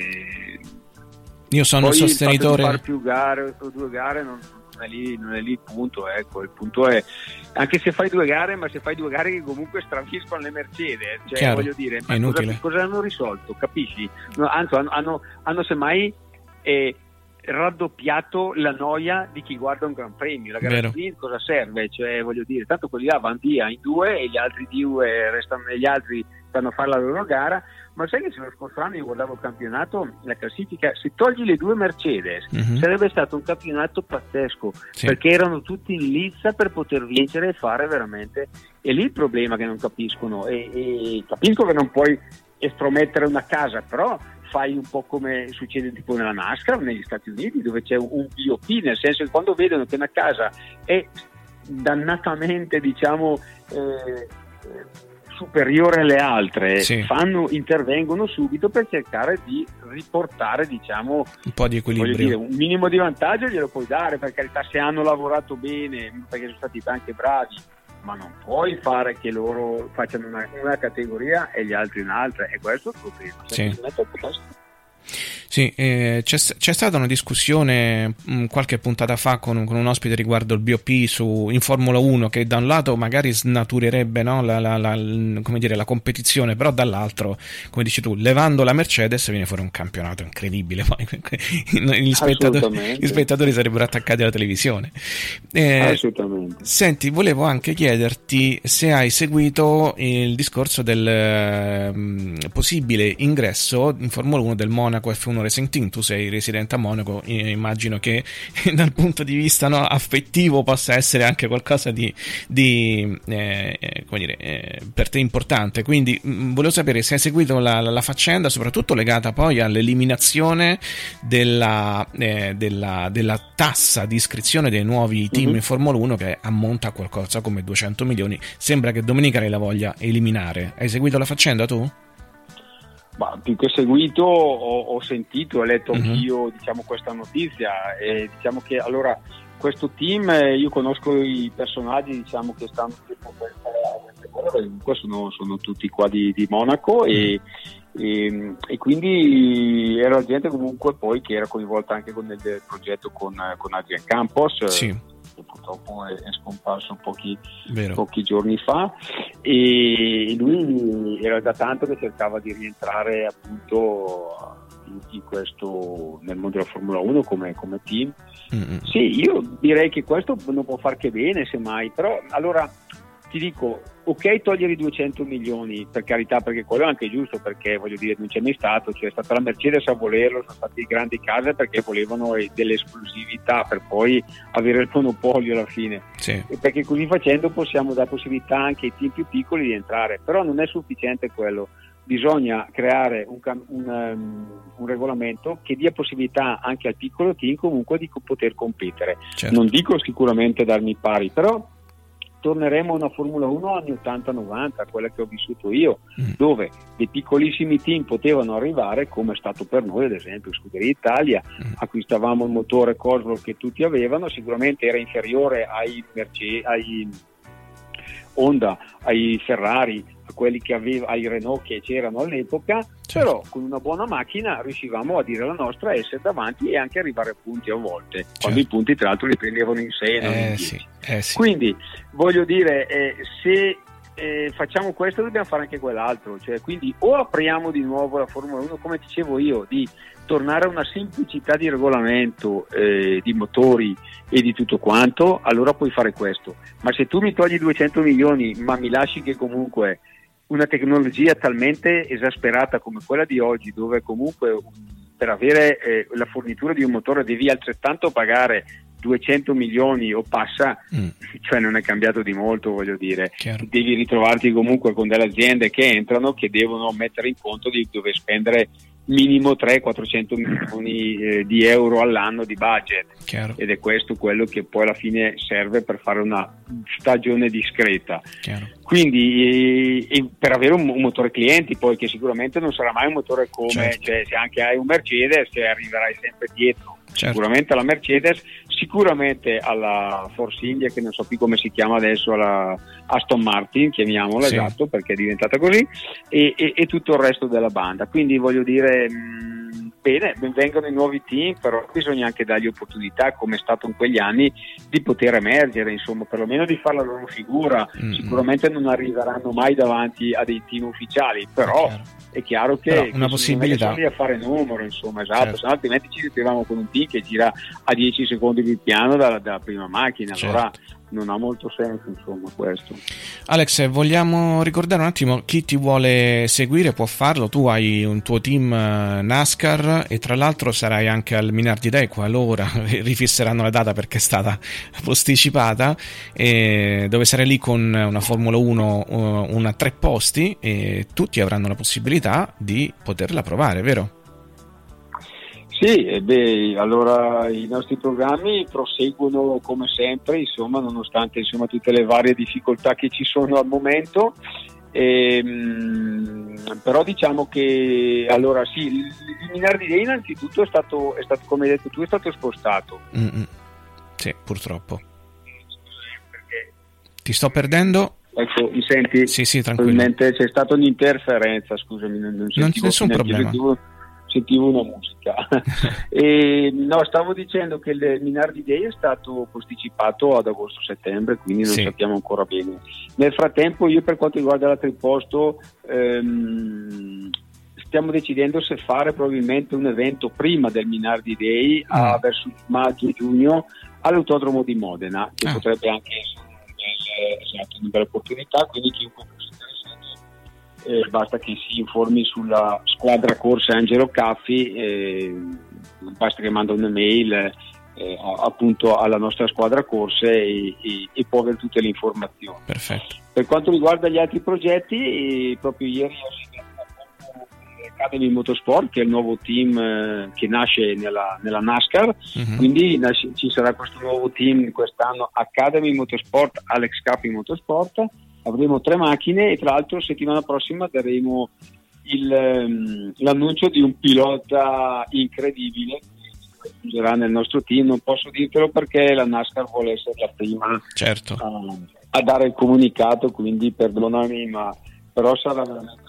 S3: Io sono un sostenitore.
S6: Fare più gare o 2 gare non è lì il punto, ecco. Il punto è, anche se fai 2 gare, ma se fai 2 gare che comunque straviscono le Mercedes, cioè, chiaro, voglio dire, ma cosa hanno risolto? Capisci? No, anzi, hanno semmai raddoppiato la noia di chi guarda un Gran Premio. La gara sprint cosa serve? Cioè, voglio dire, tanto quelli là vanno via in 2 e gli altri 2 restano, e gli altri stanno a fare la loro gara. Ma sai che se lo scorso anno io guardavo il campionato, la classifica, se togli le 2 Mercedes sarebbe stato un campionato pazzesco, perché erano tutti in lizza per poter vincere e fare veramente. E lì il problema che non capiscono, e capisco che non puoi estromettere una casa, però fai un po' come succede tipo nella NASCAR negli Stati Uniti, dove c'è un BOP, nel senso che quando vedono che una casa è dannatamente, diciamo, superiore alle altre, intervengono subito per cercare di riportare, diciamo, un po' di equilibrio. Voglio dire, un minimo di vantaggio glielo puoi dare, per carità, se hanno lavorato bene, perché sono stati anche bravi, ma non puoi fare che loro facciano una categoria e gli altri un'altra, e questo è il problema.
S3: Sì, c'è stata una discussione qualche puntata fa con un ospite riguardo il BOP in Formula 1, che da un lato magari snaturerebbe, no, come dire, la competizione, però dall'altro, come dici tu, levando la Mercedes viene fuori un campionato incredibile, poi gli spettatori sarebbero attaccati alla televisione.
S6: Assolutamente.
S3: Senti, volevo anche chiederti se hai seguito il discorso del possibile ingresso in Formula 1 del Monaco F1 Racing Team. Tu sei residente a Monaco, immagino che dal punto di vista, no, affettivo possa essere anche qualcosa di come dire, per te importante, quindi volevo sapere se hai seguito la faccenda, soprattutto legata poi all'eliminazione della tassa di iscrizione dei nuovi team in Formula 1, che ammonta a qualcosa come 200 milioni. Sembra che Domenicali la voglia eliminare. Hai seguito la faccenda tu?
S6: Ma più che seguito, ho sentito, ho letto anch'io, diciamo, questa notizia, e diciamo che allora questo team, io conosco i personaggi, diciamo, che stanno dietro queste cose, comunque sono tutti qua di Monaco, e quindi era gente comunque poi che era coinvolta anche con il progetto con Adrian Campos, che purtroppo è scomparso pochi giorni fa, e lui era da tanto che cercava di rientrare appunto nel mondo della Formula 1 come team. Sì, io direi che questo non può far che bene, semmai, però allora ti dico, ok, togliere i 200 milioni, per carità, perché quello è anche giusto, perché voglio dire, non c'è mai stato, c'è stata la Mercedes a volerlo, sono stati grandi case perché volevano delle esclusività per poi avere il monopolio alla fine,
S3: sì.
S6: Perché così facendo possiamo dare possibilità anche ai team più piccoli di entrare, però non è sufficiente quello, bisogna creare un regolamento che dia possibilità anche al piccolo team comunque di poter competere,
S3: certo.
S6: Non dico sicuramente darmi pari, però torneremo a una Formula 1 anni 80-90, quella che ho vissuto io, dove dei piccolissimi team potevano arrivare, come è stato per noi ad esempio Scuderia Italia, acquistavamo il motore Cosworth che tutti avevano, sicuramente era inferiore ai Honda, ai Ferrari, a quelli che aveva, ai Renault che c'erano all'epoca, certo. Però con una buona macchina riuscivamo a dire la nostra, essere davanti e anche arrivare a punti a volte, certo. Quando i punti tra l'altro li prendevano in 6 non in 10.
S3: Sì.
S6: Quindi voglio dire, se facciamo questo dobbiamo fare anche quell'altro, cioè, quindi o apriamo di nuovo la Formula 1, come dicevo io, di tornare a una semplicità di regolamento, di motori e di tutto quanto, allora puoi fare questo, ma se tu mi togli 200 milioni ma mi lasci che comunque una tecnologia talmente esasperata come quella di oggi, dove comunque per avere la fornitura di un motore devi altrettanto pagare 200 milioni o passa, cioè non è cambiato di molto, voglio dire.
S3: Chiaro.
S6: Devi ritrovarti comunque con delle aziende che entrano, che devono mettere in conto di dover spendere minimo 300-400 milioni di euro all'anno di budget.
S3: Chiaro.
S6: Ed è questo quello che poi alla fine serve per fare una stagione discreta.
S3: Chiaro.
S6: Quindi per avere un motore clienti poi, che sicuramente non sarà mai un motore come,
S3: certo.
S6: Cioè, se anche hai un Mercedes arriverai sempre dietro,
S3: certo.
S6: Sicuramente alla Mercedes, sicuramente alla Force India, che non so più come si chiama adesso, alla Aston Martin, chiamiamola,
S3: sì.
S6: Esatto, perché è diventata così, e tutto il resto della banda. Quindi voglio dire, bene, vengono i nuovi team, però bisogna anche dargli opportunità, come è stato in quegli anni, di poter emergere, insomma, perlomeno di fare la loro figura. Sicuramente non arriveranno mai davanti a dei team ufficiali, però è chiaro che
S3: una possibilità,
S6: non è a fare numero, insomma, esatto,
S3: certo.
S6: sennò altrimenti ci ritroviamo con un team che gira a 10 secondi di piano dalla prima macchina,
S3: certo.
S6: Allora non ha molto senso, insomma, questo.
S3: Alex, vogliamo ricordare un attimo chi ti vuole seguire, può farlo. Tu hai un tuo team NASCAR e tra l'altro sarai anche al Minardi Day, qualora rifisseranno la data perché è stata posticipata, dove sarai lì con una Formula 1 una 3 posti e tutti avranno la possibilità di poterla provare, vero?
S6: Sì, allora i nostri programmi proseguono come sempre, insomma, nonostante insomma tutte le varie difficoltà che ci sono al momento, però diciamo che allora sì, il Minardi Day innanzitutto è stato come hai detto tu, è stato spostato.
S3: Sì, purtroppo. Perché... Ti sto perdendo?
S6: Ecco, mi senti?
S3: Sì, tranquillo.
S6: Probabilmente c'è stata un'interferenza, scusami, non sentivo,
S3: nessun problema.
S6: Sentivo una musica. No, stavo dicendo che il Minardi Day è stato posticipato ad agosto-settembre, quindi non sappiamo ancora bene. Nel frattempo io, per quanto riguarda la triposto, stiamo decidendo se fare probabilmente un evento prima del Minardi Day verso maggio-giugno all'autodromo di Modena, che potrebbe anche essere una bella opportunità, quindi chiunque fosse interessato basta che si informi sulla squadra corse Angelo Caffi, basta che manda un'email appunto alla nostra squadra corse e può avere tutte le informazioni.
S3: Perfetto.
S6: Per quanto riguarda gli altri progetti, proprio ieri ho segnato Academy Motorsport, che è il nuovo team che nasce nella NASCAR, quindi ci sarà questo nuovo team quest'anno, Academy Motorsport, Alex Caffi Motorsport. Avremo 3 macchine e tra l'altro settimana prossima daremo l'annuncio di un pilota incredibile che aggiungerà nel nostro team. Non posso dirtelo perché la NASCAR vuole essere la prima,
S3: certo,
S6: a dare il comunicato, quindi perdonami, ma però sarà veramente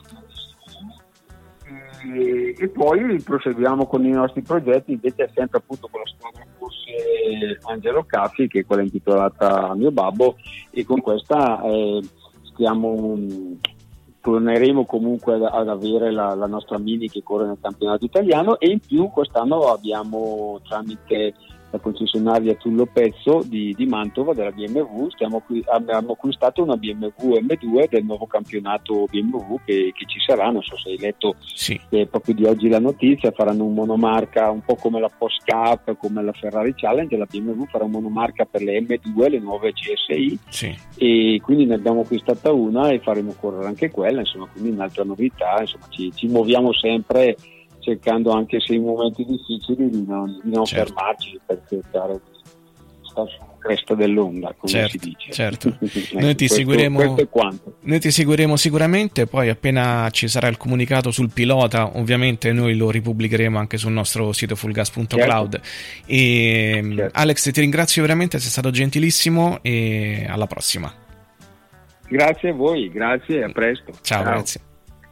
S6: e poi proseguiamo con i nostri progetti, invece è sempre appunto con la squadra corse Angelo Caffi, che è quella intitolata a mio babbo, e con questa stiamo torneremo comunque ad avere la nostra Mini che corre nel campionato italiano, e in più quest'anno abbiamo, tramite la concessionaria Tullo Pezzo di Mantova della BMW, abbiamo acquistato una BMW M2 del nuovo campionato BMW che ci sarà. Non so se hai letto,
S3: sì,
S6: proprio di oggi la notizia, faranno un monomarca un po' come la Porsche Cup, come la Ferrari Challenge. La BMW farà un monomarca per le M2, le nuove GSI,
S3: sì,
S6: e quindi ne abbiamo acquistata una e faremo correre anche quella, insomma, quindi un'altra novità. Insomma, ci muoviamo sempre cercando, anche se in momenti difficili, di non
S3: certo,
S6: fermarci, per cercare di stare sulla cresta dell'onda, come
S3: certo,
S6: si dice.
S3: certo.
S6: Ecco,
S3: Noi ti
S6: questo è quanto.
S3: Noi ti seguiremo sicuramente, poi appena ci sarà il comunicato sul pilota, ovviamente noi lo ripubblicheremo anche sul nostro sito fullgas.cloud.
S6: Certo.
S3: E
S6: Certo.
S3: Alex, ti ringrazio veramente, sei stato gentilissimo, e alla prossima.
S6: Grazie a voi, grazie, a presto.
S3: Ciao. Grazie.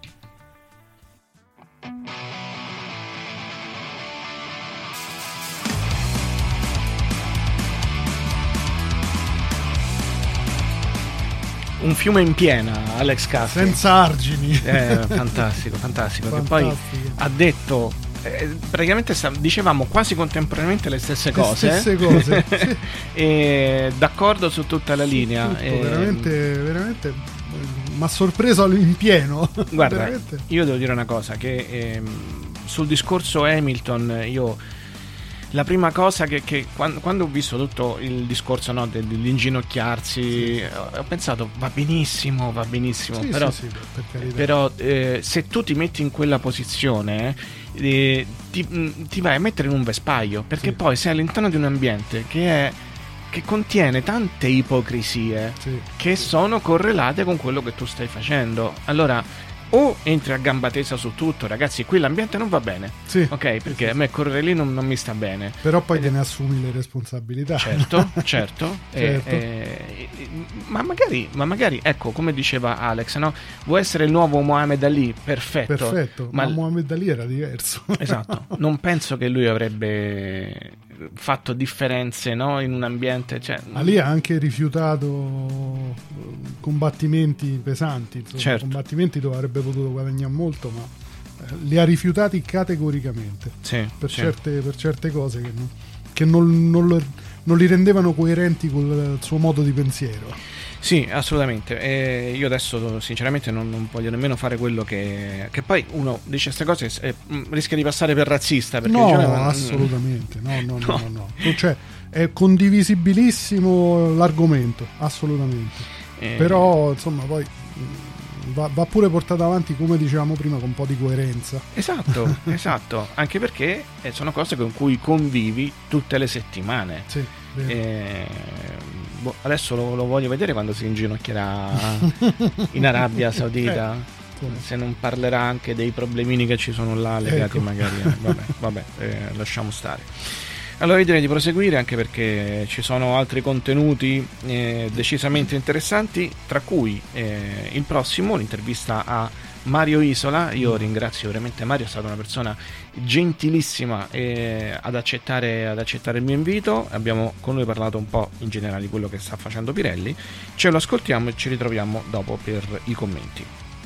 S3: Un fiume in piena, Alex Castri.
S4: Senza argini.
S3: Fantastico. Che poi ha detto, praticamente dicevamo quasi contemporaneamente le stesse cose.
S4: Sì.
S3: E d'accordo su tutta la linea.
S4: Tutto, veramente mi ha sorpreso in pieno.
S3: Guarda,
S4: veramente.
S3: Io devo dire una cosa, che sul discorso Hamilton, la prima cosa che quando ho visto tutto il discorso, no, dell'inginocchiarsi, ho pensato va benissimo,
S4: Sì,
S3: però,
S4: sì, per carità.
S3: però se tu ti metti in quella posizione, ti vai a mettere in un vespaio, perché
S4: Sì.
S3: poi sei all'interno di un ambiente che contiene tante ipocrisie,
S4: Sì.
S3: che sono correlate con quello che tu stai facendo. Allora, o entri a gamba tesa su tutto, ragazzi, qui l'ambiente non va bene,
S4: Sì.
S3: ok, perché a me correre lì non mi sta bene.
S4: Però poi te ne assumi le responsabilità.
S3: Certo.
S4: Certo.
S3: Ma magari, ecco, come diceva Alex, no? Vuoi essere il nuovo Mohamed Ali? Perfetto.
S4: Ma Mohamed Ali era diverso.
S3: Esatto, non penso che lui avrebbe fatto differenze, no, in un ambiente, cioè...
S4: Ali ha anche rifiutato combattimenti pesanti, insomma,
S3: certo,
S4: combattimenti dove avrebbe potuto guadagnare molto, ma li ha rifiutati categoricamente,
S3: sì,
S4: per
S3: sì.
S4: certe cose che non li rendevano coerenti con il suo modo di pensiero.
S3: Sì, assolutamente. Io adesso sinceramente non voglio nemmeno fare quello che poi uno dice queste cose rischia di passare per razzista, perché
S4: assolutamente no. Cioè, è condivisibilissimo l'argomento, assolutamente. Però insomma poi va pure portato avanti, come dicevamo prima, con un po' di coerenza.
S3: Esatto, anche perché sono cose con cui convivi tutte le settimane.
S4: Sì,
S3: adesso lo voglio vedere quando si inginocchierà in Arabia Saudita, se non parlerà anche dei problemini che ci sono là legati, ecco, magari vabbè, lasciamo stare. Allora io direi di proseguire, anche perché ci sono altri contenuti decisamente interessanti, tra cui il prossimo, l'intervista a Mario Isola. Io ringrazio veramente Mario, è stata una persona gentilissima ad accettare il mio invito. Abbiamo con lui parlato un po' in generale di quello che sta facendo Pirelli. Ce lo ascoltiamo e ci ritroviamo dopo per i commenti.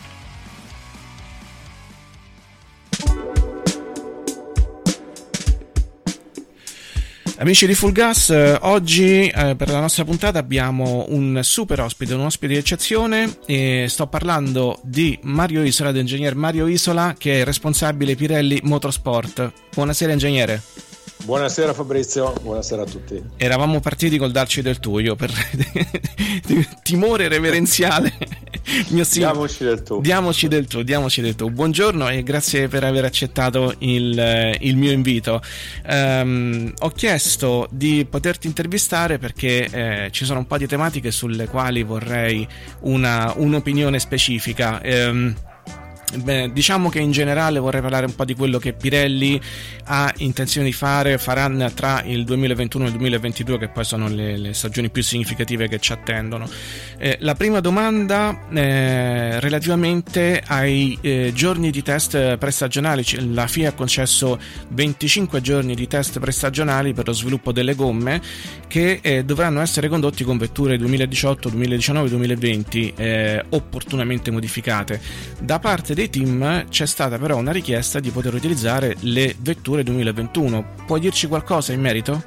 S3: Amici di Full Gas, oggi per la nostra puntata abbiamo un super ospite, un ospite di eccezione, e sto parlando di Mario Isola, dell'ingegner Mario Isola, che è responsabile Pirelli Motorsport. Buonasera ingegnere.
S7: Buonasera Fabrizio, buonasera a tutti.
S3: Eravamo partiti col darci del tu, io per timore reverenziale.
S7: Diamoci del tu.
S3: Buongiorno e grazie per aver accettato il mio invito. Ho chiesto di poterti intervistare perché ci sono un po' di tematiche sulle quali vorrei un'opinione specifica. diciamo che in generale vorrei parlare un po' di quello che Pirelli ha intenzione di faranno tra il 2021 e il 2022, che poi sono le stagioni più significative che ci attendono. La prima domanda relativamente ai giorni di test prestagionali. La FIA ha concesso 25 giorni di test prestagionali per lo sviluppo delle gomme che dovranno essere condotti con vetture 2018, 2019 e 2020 opportunamente modificate. Da parte dei team c'è stata però una richiesta di poter utilizzare le vetture 2021. Puoi dirci qualcosa in merito?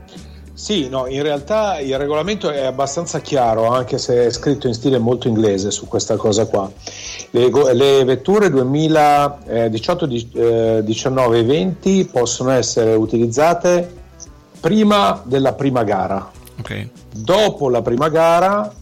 S7: Sì, no, in realtà il regolamento è abbastanza chiaro, anche se è scritto in stile molto inglese su questa cosa qua. Le vetture 2018, 19 e 20 possono essere utilizzate prima della prima gara.
S3: Okay.
S7: Dopo la prima gara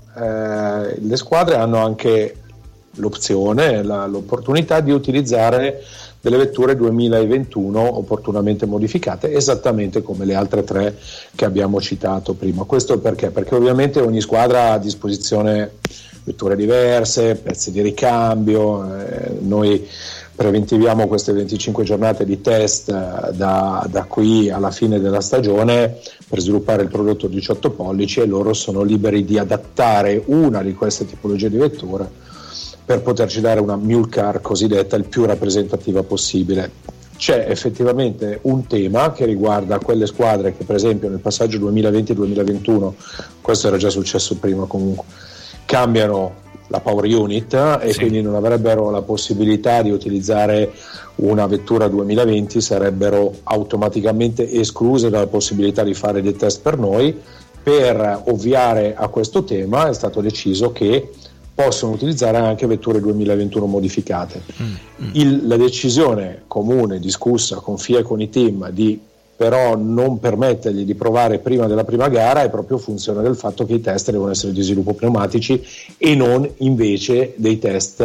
S7: le squadre hanno anche l'opzione, l'opportunità di utilizzare delle vetture 2021 opportunamente modificate, esattamente come le altre tre che abbiamo citato prima. Questo perché? Perché ovviamente ogni squadra ha a disposizione vetture diverse, pezzi di ricambio, noi preventiviamo queste 25 giornate di test da qui alla fine della stagione per sviluppare il prodotto 18 pollici, e loro sono liberi di adattare una di queste tipologie di vetture per poterci dare una mule car cosiddetta il più rappresentativa possibile. C'è effettivamente un tema che riguarda quelle squadre che per esempio nel passaggio 2020-2021, questo era già successo prima comunque, cambiano la power unit e quindi non avrebbero la possibilità di utilizzare una vettura 2020, sarebbero automaticamente escluse dalla possibilità di fare dei test per noi. Per ovviare a questo tema è stato deciso che possono utilizzare anche vetture 2021 modificate. La decisione comune discussa con FIA e con i team di però non permettergli di provare prima della prima gara è proprio funzione del fatto che i test devono essere di sviluppo pneumatici e non invece dei test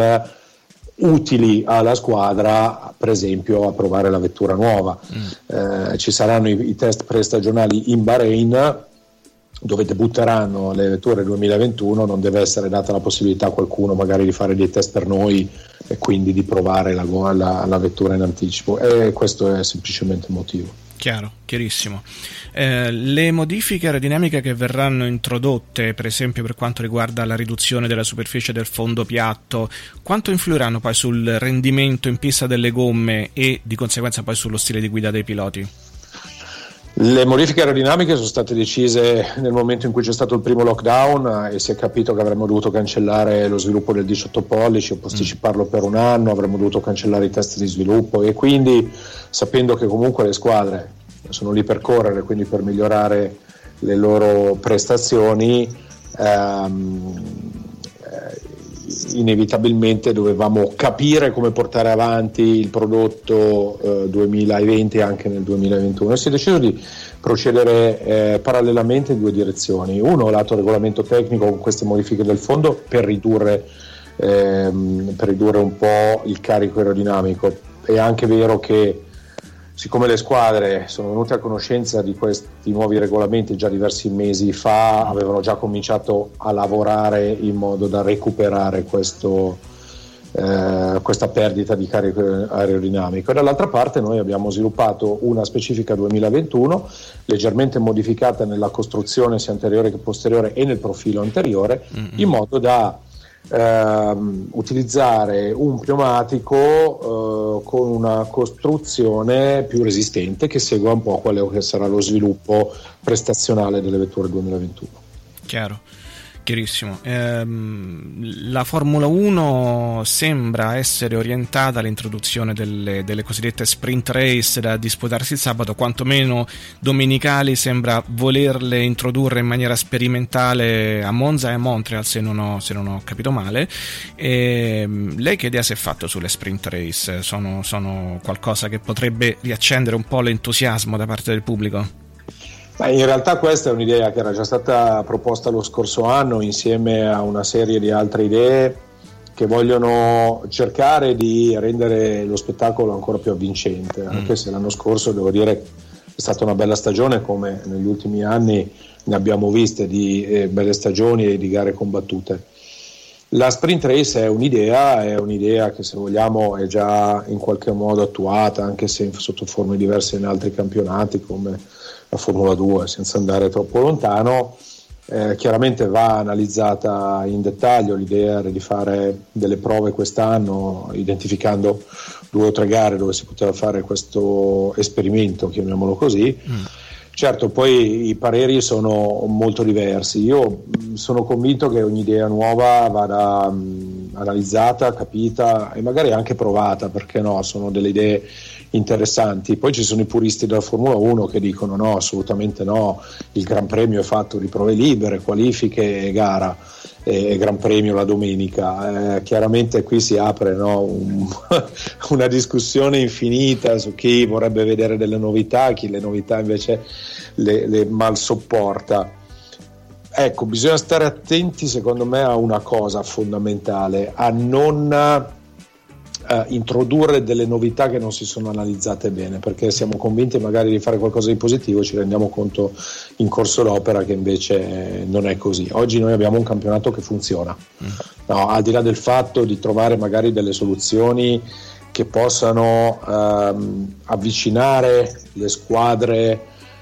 S7: utili alla squadra, per esempio a provare la vettura nuova. Ci saranno i test prestagionali in Bahrain, dove debutteranno le vetture 2021, non deve essere data la possibilità a qualcuno magari di fare dei test per noi e quindi di provare la vettura in anticipo, e questo è semplicemente il motivo.
S3: Chiaro, chiarissimo. Le modifiche aerodinamiche che verranno introdotte, per esempio per quanto riguarda la riduzione della superficie del fondo piatto, quanto influiranno poi sul rendimento in pista delle gomme e di conseguenza poi sullo stile di guida dei piloti?
S7: Le modifiche aerodinamiche sono state decise nel momento in cui c'è stato il primo lockdown e si è capito che avremmo dovuto cancellare lo sviluppo del 18 pollici o posticiparlo per un anno, avremmo dovuto cancellare i test di sviluppo, e quindi, sapendo che comunque le squadre sono lì per correre, quindi per migliorare le loro prestazioni, inevitabilmente dovevamo capire come portare avanti il prodotto 2020 anche nel 2021, e si è deciso di procedere parallelamente in due direzioni. Uno, lato regolamento tecnico, con queste modifiche del fondo per ridurre un po' il carico aerodinamico. È anche vero che siccome le squadre sono venute a conoscenza di questi nuovi regolamenti già diversi mesi fa, avevano già cominciato a lavorare in modo da recuperare questa perdita di carico aerodinamico. E dall'altra parte noi abbiamo sviluppato una specifica 2021 leggermente modificata nella costruzione sia anteriore che posteriore e nel profilo anteriore, in modo da utilizzare un pneumatico con una costruzione più resistente che segua un po' quello che sarà lo sviluppo prestazionale delle vetture 2021.
S3: Chiaro. Chiarissimo. La Formula 1 sembra essere orientata all'introduzione delle cosiddette sprint race da disputarsi il sabato, quantomeno domenicali, sembra volerle introdurre in maniera sperimentale a Monza e a Montreal, se non ho capito male. Lei che idea si è fatto sulle sprint race? Sono qualcosa che potrebbe riaccendere un po' l'entusiasmo da parte del pubblico?
S7: In realtà questa è un'idea che era già stata proposta lo scorso anno insieme a una serie di altre idee che vogliono cercare di rendere lo spettacolo ancora più avvincente, anche se l'anno scorso, devo dire, è stata una bella stagione, come negli ultimi anni ne abbiamo viste di belle stagioni e di gare combattute. La sprint race è un'idea che, se vogliamo, è già in qualche modo attuata, anche se sotto forme diverse in altri campionati come la Formula 2, senza andare troppo lontano. Chiaramente va analizzata in dettaglio. L'idea era di fare delle prove quest'anno, identificando 2 o 3 gare dove si poteva fare questo esperimento, chiamiamolo così. Certo, poi i pareri sono molto diversi. Io sono convinto che ogni idea nuova vada analizzata, capita e magari anche provata, perché no, sono delle idee interessanti. Poi ci sono i puristi della Formula 1 che dicono no, assolutamente no, il Gran Premio è fatto di prove libere, qualifiche e gara, e Gran Premio la domenica. Chiaramente qui si apre, no, una discussione infinita su chi vorrebbe vedere delle novità, chi le novità invece le mal sopporta. Ecco, bisogna stare attenti, secondo me, a una cosa fondamentale: a non introdurre delle novità che non si sono analizzate bene, perché siamo convinti magari di fare qualcosa di positivo e ci rendiamo conto in corso d'opera che invece non è così. Oggi noi abbiamo un campionato che funziona, no, al di là del fatto di trovare magari delle soluzioni che possano avvicinare le squadre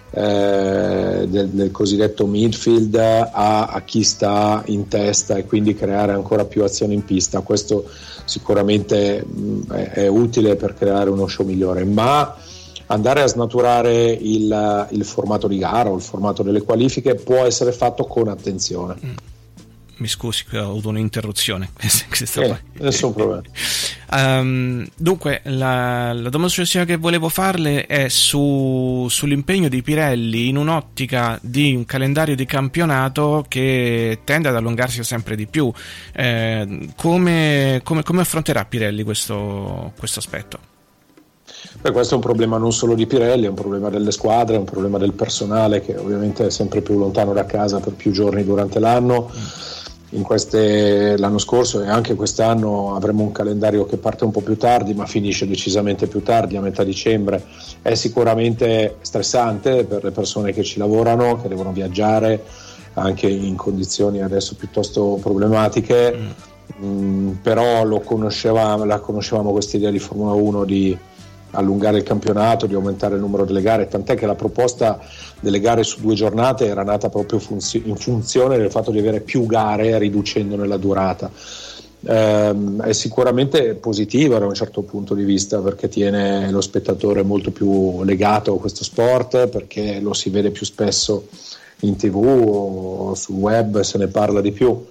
S7: del cosiddetto midfield a chi sta in testa, e quindi creare ancora più azione in pista. Questo sicuramente è utile per creare uno show migliore, ma andare a snaturare il formato di gara o il formato delle qualifiche può essere fatto con attenzione.
S3: Mi scusi, ho avuto un'interruzione.
S7: Nessun problema.
S3: Dunque, la domanda successiva che volevo farle è sull'impegno di Pirelli in un'ottica di un calendario di campionato che tende ad allungarsi sempre di più. Come affronterà Pirelli questo aspetto?
S7: Questo è un problema non solo di Pirelli, è un problema delle squadre, è un problema del personale, che ovviamente è sempre più lontano da casa per più giorni durante l'anno. L'anno scorso e anche quest'anno avremo un calendario che parte un po' più tardi, ma finisce decisamente più tardi, a metà dicembre. È sicuramente stressante per le persone che ci lavorano, che devono viaggiare anche in condizioni adesso piuttosto problematiche, però la conoscevamo questa idea di Formula 1 di allungare il campionato, di aumentare il numero delle gare, tant'è che la proposta delle gare su 2 giornate era nata proprio in funzione del fatto di avere più gare riducendone la durata. È sicuramente positiva da un certo punto di vista, perché tiene lo spettatore molto più legato a questo sport, perché lo si vede più spesso in TV o sul web, se ne parla di più.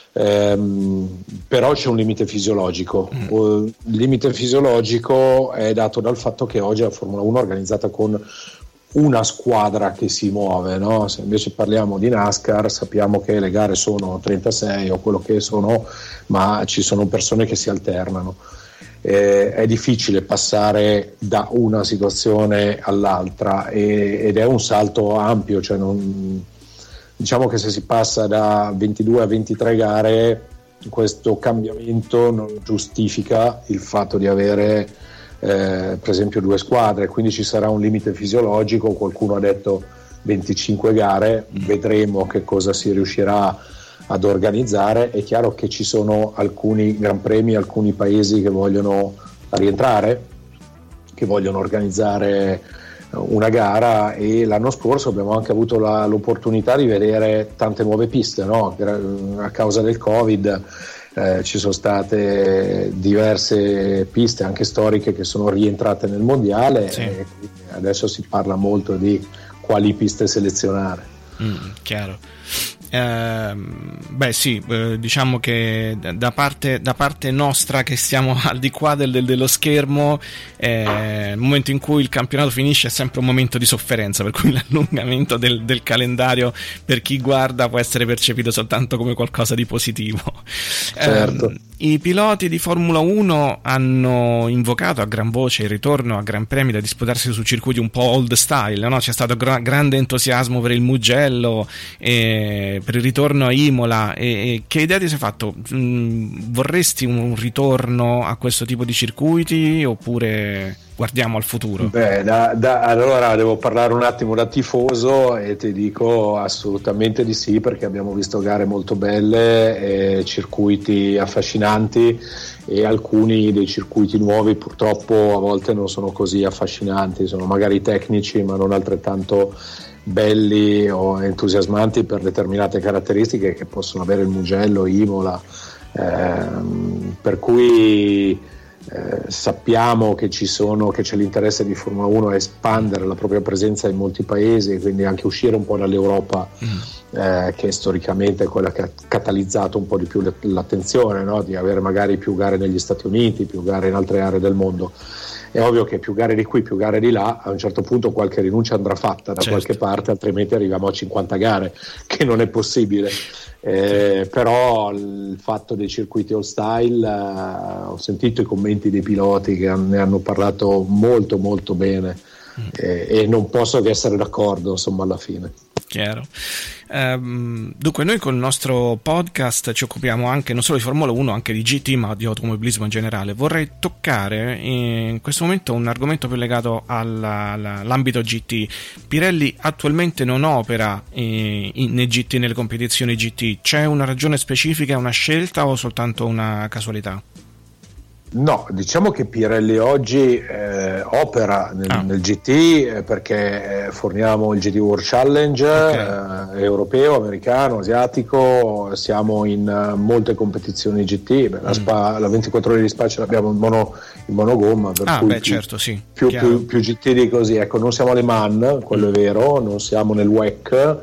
S7: Però c'è un limite fisiologico. Il limite fisiologico è dato dal fatto che oggi la Formula 1 è organizzata con una squadra che si muove, no? Se invece parliamo di NASCAR, sappiamo che le gare sono 36 o quello che sono, ma ci sono persone che si alternano. È difficile passare da una situazione all'altra ed è un salto ampio, cioè diciamo che se si passa da 22 a 23 gare, questo cambiamento non giustifica il fatto di avere per esempio 2 squadre, quindi ci sarà un limite fisiologico. Qualcuno ha detto 25 gare, vedremo che cosa si riuscirà ad organizzare. È chiaro che ci sono alcuni Gran Premi, alcuni paesi che vogliono rientrare, che vogliono organizzare una gara, e l'anno scorso abbiamo anche avuto l'opportunità di vedere tante nuove piste, no? A causa del Covid ci sono state diverse piste anche storiche che sono rientrate nel mondiale, sì. E adesso si parla molto di quali piste selezionare.
S3: Chiaro. Sì, diciamo che da parte nostra che stiamo al di qua dello schermo, il momento in cui il campionato finisce è sempre un momento di sofferenza, per cui l'allungamento del calendario per chi guarda può essere percepito soltanto come qualcosa di positivo.
S7: Certo.
S3: I piloti di Formula 1 hanno invocato a gran voce il ritorno a Gran Premi da disputarsi su circuiti un po' old style, no? C'è stato grande entusiasmo per il Mugello, per il ritorno a Imola. Che idea ti sei fatto? Vorresti un ritorno a questo tipo di circuiti oppure guardiamo al futuro?
S7: Beh, allora devo parlare un attimo da tifoso e ti dico assolutamente di sì, perché abbiamo visto gare molto belle, circuiti affascinanti, e alcuni dei circuiti nuovi purtroppo a volte non sono così affascinanti, sono magari tecnici ma non altrettanto belli o entusiasmanti per determinate caratteristiche che possono avere il Mugello, Imola, per cui sappiamo che c'è l'interesse di Formula 1 a espandere la propria presenza in molti paesi, quindi anche uscire un po' dall'Europa, che storicamente è quella che ha catalizzato un po' di più l'attenzione, no? Di avere magari più gare negli Stati Uniti, più gare in altre aree del mondo. È ovvio che più gare di qui, più gare di là, a un certo punto qualche rinuncia andrà fatta da qualche parte, altrimenti arriviamo a 50 gare, che non è possibile. Però il fatto dei circuiti all style, ho sentito i commenti dei piloti che ne hanno parlato molto molto bene, e non posso che essere d'accordo, insomma, alla fine.
S3: Chiaro. Dunque, noi con il nostro podcast ci occupiamo anche non solo di Formula 1, anche di GT, ma di automobilismo in generale. Vorrei toccare in questo momento un argomento più legato all'ambito GT. Pirelli attualmente non opera nei GT, nelle competizioni GT. C'è una ragione specifica, una scelta o soltanto una casualità?
S7: No, diciamo che Pirelli oggi opera nel GT, perché forniamo il GT World Challenge, europeo, americano, asiatico, siamo in molte competizioni GT. La 24 ore di Spa ce l'abbiamo in monogomma, per cui
S3: certo, sì,
S7: più GT di così. Ecco, non siamo alle MAN, quello è vero, non siamo nel WEC,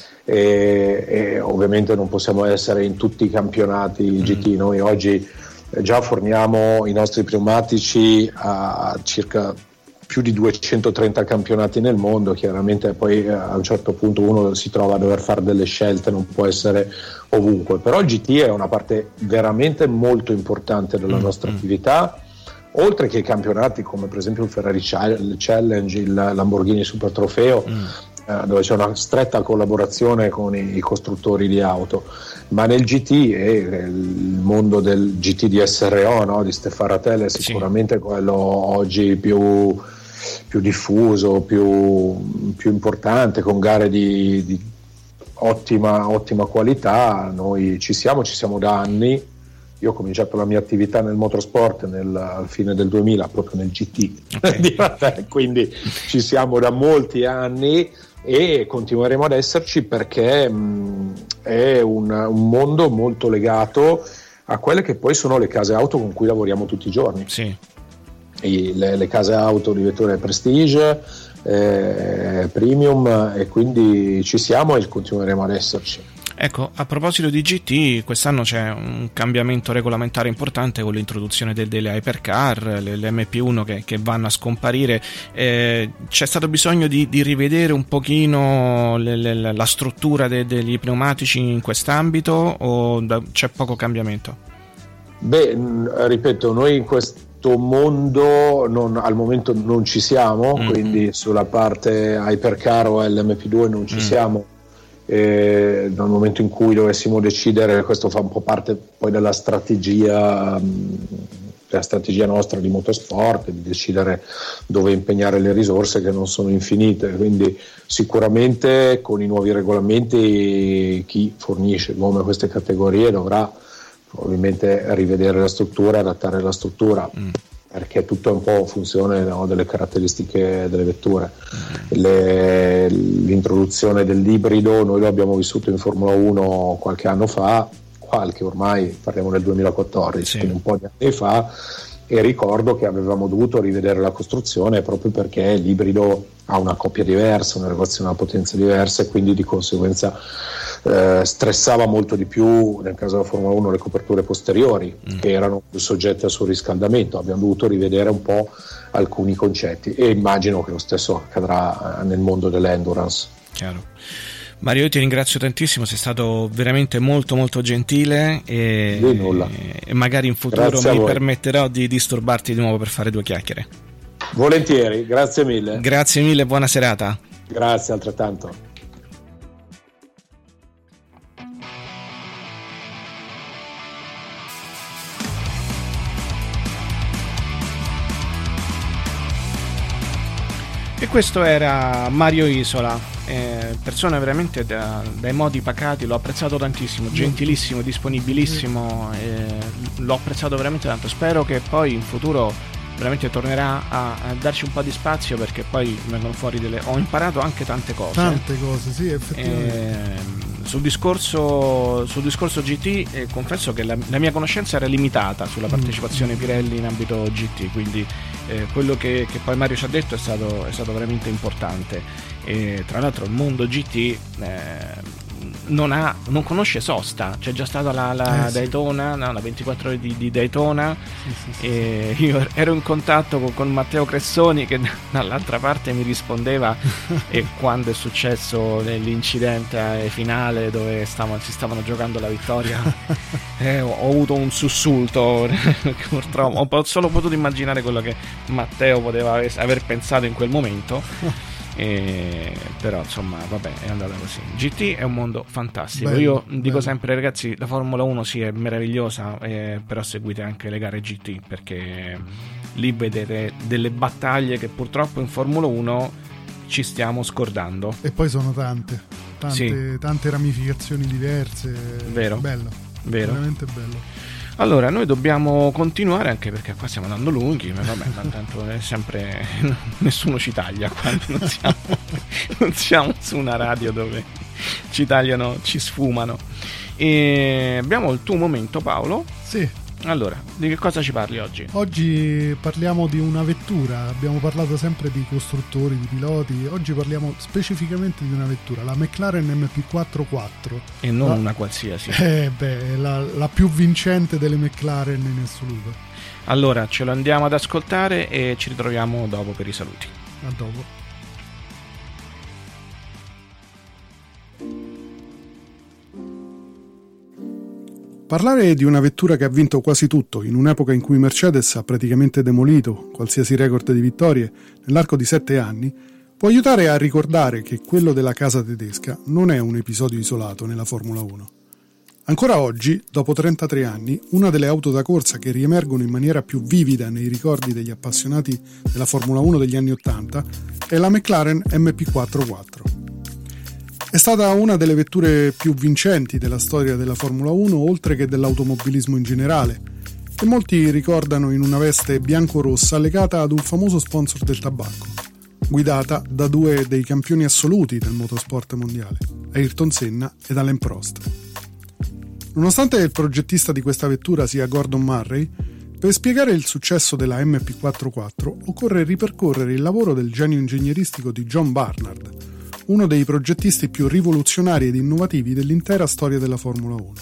S7: e ovviamente non possiamo essere in tutti i campionati GT. Noi oggi già forniamo i nostri pneumatici a circa più di 230 campionati nel mondo. Chiaramente poi a un certo punto uno si trova a dover fare delle scelte, non può essere ovunque, però il GT è una parte veramente molto importante della nostra attività, oltre che i campionati come per esempio il Ferrari Challenge, il Lamborghini Super Trofeo, dove c'è una stretta collaborazione con i costruttori di auto. Ma nel GT, il mondo del GT di SRO, no? Di Stéphane Ratel, è sicuramente quello oggi più diffuso, più importante, con gare di ottima qualità. Noi ci siamo da anni. Io ho cominciato la mia attività nel motorsport al fine del 2000, proprio nel GT, di Ratel, quindi ci siamo da molti anni e continueremo ad esserci, perché è un mondo molto legato a quelle che poi sono le case auto con cui lavoriamo tutti i giorni.
S3: Sì.
S7: Le case auto di vetture Prestige, Premium, e quindi ci siamo e continueremo ad esserci.
S3: Ecco, a proposito di GT, quest'anno c'è un cambiamento regolamentare importante con l'introduzione delle hypercar, le MP1 che vanno a scomparire. C'è stato bisogno di rivedere un pochino la struttura degli pneumatici in quest'ambito, o c'è poco cambiamento?
S7: Beh, ripeto, noi in questo mondo al momento non ci siamo, quindi sulla parte hypercar o LMP2 non ci siamo. Nel momento in cui dovessimo decidere, questo fa un po' parte poi della strategia nostra di motorsport, di decidere dove impegnare le risorse, che non sono infinite, quindi sicuramente con i nuovi regolamenti chi fornisce come queste categorie dovrà probabilmente rivedere la struttura, adattare la struttura, perché tutto è un po' funzione, no, delle caratteristiche delle vetture. L'introduzione dell'ibrido noi lo abbiamo vissuto in Formula 1 qualche anno fa, ormai parliamo del 2014, quindi un po' di anni fa, e ricordo che avevamo dovuto rivedere la costruzione proprio perché l'ibrido ha una coppia diversa, una relazione a potenza diversa, e quindi di conseguenza stressava molto di più, nel caso della Formula 1, le coperture posteriori, che erano più soggette al surriscaldamento. Abbiamo dovuto rivedere un po' alcuni concetti, e immagino che lo stesso accadrà nel mondo dell'endurance.
S3: Chiaro. Mario, io ti ringrazio tantissimo, sei stato veramente molto molto gentile, e magari in futuro mi permetterò di disturbarti di nuovo per fare due chiacchiere.
S7: Volentieri, grazie mille.
S3: Grazie mille, buona serata.
S7: Grazie, altrettanto.
S3: E questo era Mario Isola, persona veramente dai modi pacati, l'ho apprezzato tantissimo, gentilissimo, disponibilissimo, l'ho apprezzato veramente tanto. Spero che poi in futuro veramente tornerà a darci un po' di spazio, perché poi vengono fuori ho imparato anche tante cose, sì, effettivamente. Sul discorso GT, confesso che la mia conoscenza era limitata sulla partecipazione Pirelli in ambito GT, quindi quello che poi Mario ci ha detto è stato veramente importante. E tra l'altro il mondo GT non conosce sosta, c'è già stata la Daytona, la 24 ore di Daytona, e io ero in contatto con Matteo Cressoni, che dall'altra parte mi rispondeva e quando è successo l'incidente finale dove si stavano giocando la vittoria, ho avuto un sussulto purtroppo ho solo potuto immaginare quello che Matteo poteva aver pensato in quel momento. Però insomma vabbè, è andata così. GT è un mondo fantastico, bello, io dico sempre, ragazzi, la Formula 1 sì è meravigliosa, però seguite anche le gare GT, perché lì vedete delle battaglie che purtroppo in Formula 1 ci stiamo scordando,
S4: e poi sono tante ramificazioni diverse.
S3: Vero,
S4: bello, veramente bello.
S3: Allora, noi dobbiamo continuare, anche perché qua stiamo andando lunghi, ma vabbè, tanto è sempre nessuno ci taglia qua, non siamo su una radio dove ci tagliano, ci sfumano. E abbiamo il tuo momento, Paolo.
S4: Sì.
S3: Allora, di che cosa ci parli oggi?
S4: Oggi parliamo di una vettura, abbiamo parlato sempre di costruttori, di piloti, oggi parliamo specificamente di una vettura, la McLaren MP4-4.
S3: E non una qualsiasi.
S4: La più vincente delle McLaren in assoluto.
S3: Allora, ce lo andiamo ad ascoltare e ci ritroviamo dopo per i saluti.
S4: A dopo. Parlare di una vettura che ha vinto quasi tutto in un'epoca in cui Mercedes ha praticamente demolito qualsiasi record di vittorie nell'arco di 7 anni può aiutare a ricordare che quello della casa tedesca non è un episodio isolato nella Formula 1. Ancora oggi, dopo 33 anni, una delle auto da corsa che riemergono in maniera più vivida nei ricordi degli appassionati della Formula 1 degli anni 80 è la McLaren MP4-4. È stata una delle vetture più vincenti della storia della Formula 1, oltre che dell'automobilismo in generale, che molti ricordano in una veste bianco-rossa legata ad un famoso sponsor del tabacco, guidata da due dei campioni assoluti del motorsport mondiale, Ayrton Senna ed Alain Prost. Nonostante il progettista di questa vettura sia Gordon Murray, per spiegare il successo della MP4-4 occorre ripercorrere il lavoro del genio ingegneristico di John Barnard, uno dei progettisti più rivoluzionari ed innovativi dell'intera storia della Formula 1.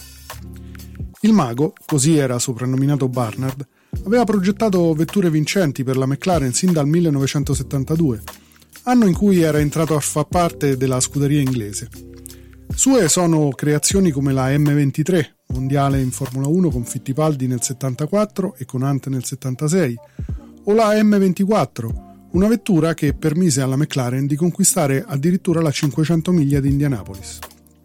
S4: Il mago, così era soprannominato Barnard, aveva progettato vetture vincenti per la McLaren sin dal 1972, anno in cui era entrato a far parte della scuderia inglese. Sue sono creazioni come la M23, mondiale in Formula 1 con Fittipaldi nel 74 e con Hunt nel 76, o la M24, una vettura che permise alla McLaren di conquistare addirittura la 500 miglia di Indianapolis.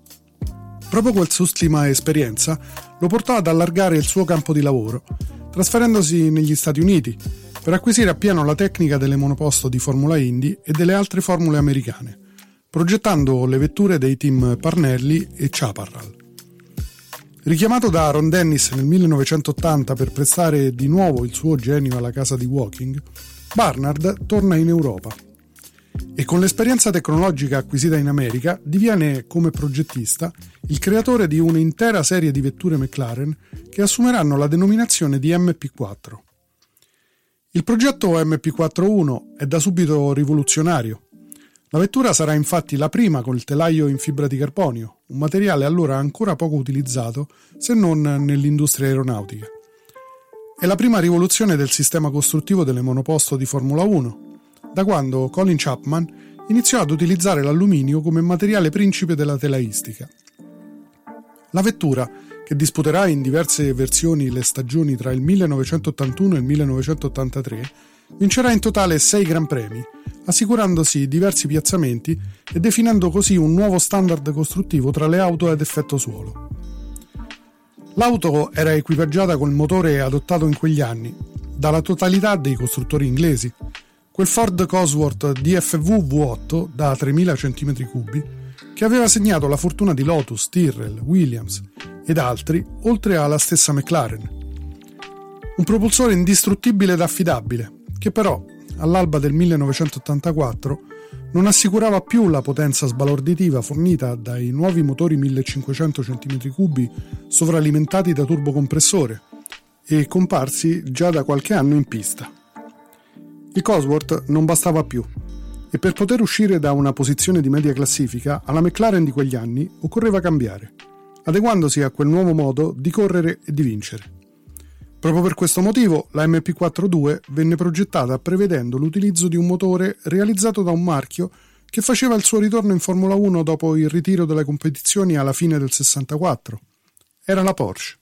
S4: Proprio quest'ultima esperienza lo portò ad allargare il suo campo di lavoro, trasferendosi negli Stati Uniti per acquisire appieno la tecnica delle monoposto di Formula Indy e delle altre formule americane, progettando le vetture dei team Parnelli e Chaparral. Richiamato da Ron Dennis nel 1980 per prestare di nuovo il suo genio alla casa di Woking, Barnard torna in Europa e con l'esperienza tecnologica acquisita in America diviene, come progettista, il creatore di un'intera serie di vetture McLaren che assumeranno la denominazione di MP4. Il progetto MP4-1 è da subito rivoluzionario. La vettura sarà infatti la prima con il telaio in fibra di carbonio, un materiale allora ancora poco utilizzato se non nell'industria aeronautica. È la prima rivoluzione del sistema costruttivo delle monoposto di Formula 1, da quando Colin Chapman iniziò ad utilizzare l'alluminio come materiale principe della telaistica. La vettura, che disputerà in diverse versioni le stagioni tra il 1981 e il 1983, vincerà in totale 6 Gran Premi, assicurandosi diversi piazzamenti e definendo così un nuovo standard costruttivo tra le auto ad effetto suolo. L'auto era equipaggiata col motore adottato in quegli anni dalla totalità dei costruttori inglesi, quel Ford Cosworth DFV V8 da 3000 cm3 che aveva segnato la fortuna di Lotus, Tyrrell, Williams ed altri, oltre alla stessa McLaren. Un propulsore indistruttibile ed affidabile, che però, all'alba del 1984, non assicurava più la potenza sbalorditiva fornita dai nuovi motori 1500 cm3 sovralimentati da turbocompressore e comparsi già da qualche anno in pista. Il Cosworth non bastava più e per poter uscire da una posizione di media classifica alla McLaren di quegli anni occorreva cambiare, adeguandosi a quel nuovo modo di correre e di vincere. Proprio per questo motivo la MP42 venne progettata prevedendo l'utilizzo di un motore realizzato da un marchio che faceva il suo ritorno in Formula 1 dopo il ritiro dalle competizioni alla fine del 64. Era la Porsche.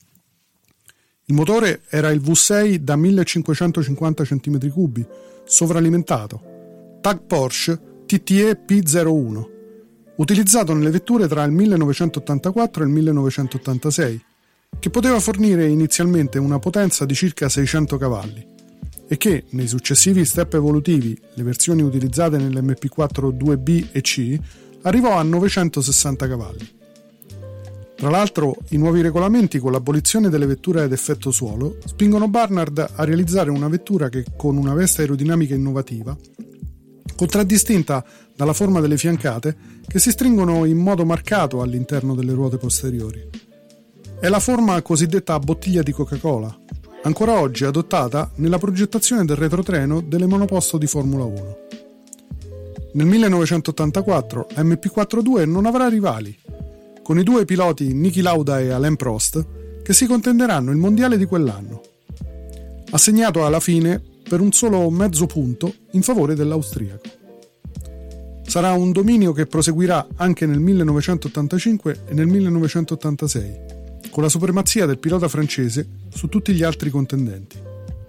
S4: Il motore era il V6 da 1550 cm3, sovralimentato, Tag Porsche TTE P01, utilizzato nelle vetture tra il 1984 e il 1986, che poteva fornire inizialmente una potenza di circa 600 cavalli e che, nei successivi step evolutivi, le versioni utilizzate nell'MP4 2B e C, arrivò a 960 cavalli. Tra l'altro, i nuovi regolamenti con l'abolizione delle vetture ad effetto suolo spingono Barnard a realizzare una vettura che, con una veste aerodinamica innovativa, contraddistinta dalla forma delle fiancate che si stringono in modo marcato all'interno delle ruote posteriori. È la forma cosiddetta a bottiglia di Coca-Cola, ancora oggi adottata nella progettazione del retrotreno delle monoposto di Formula 1. Nel 1984 la MP42 non avrà rivali, con i due piloti Niki Lauda e Alain Prost che si contenderanno il mondiale di quell'anno, assegnato alla fine per un solo mezzo punto in favore dell'austriaco. Sarà un dominio che proseguirà anche nel 1985 e nel 1986, con la supremazia del pilota francese su tutti gli altri contendenti.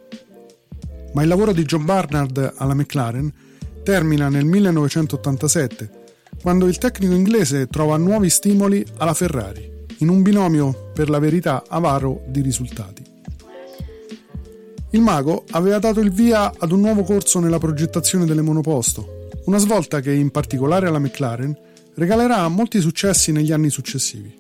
S4: Ma il lavoro di John Barnard alla McLaren termina nel 1987, quando il tecnico inglese trova nuovi stimoli alla Ferrari, in un binomio, per la verità, avaro di risultati. Il mago aveva dato il via ad un nuovo corso nella progettazione delle monoposto, una svolta che, in particolare alla McLaren, regalerà molti successi negli anni successivi.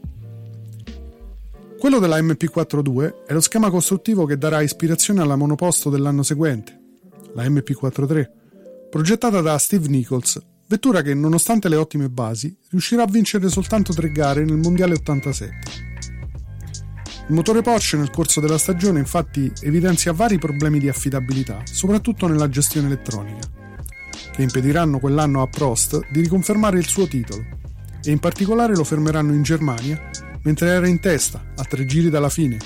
S4: Quello della MP42 è lo schema costruttivo che darà ispirazione alla monoposto dell'anno seguente, la MP43, progettata da Steve Nichols, vettura che, nonostante le ottime basi, riuscirà a vincere soltanto 3 gare nel Mondiale 87. Il motore Porsche nel corso della stagione infatti evidenzia vari problemi di affidabilità, soprattutto nella gestione elettronica, che impediranno quell'anno a Prost di riconfermare il suo titolo e in particolare lo fermeranno in Germania mentre era in testa, a 3 giri dalla fine.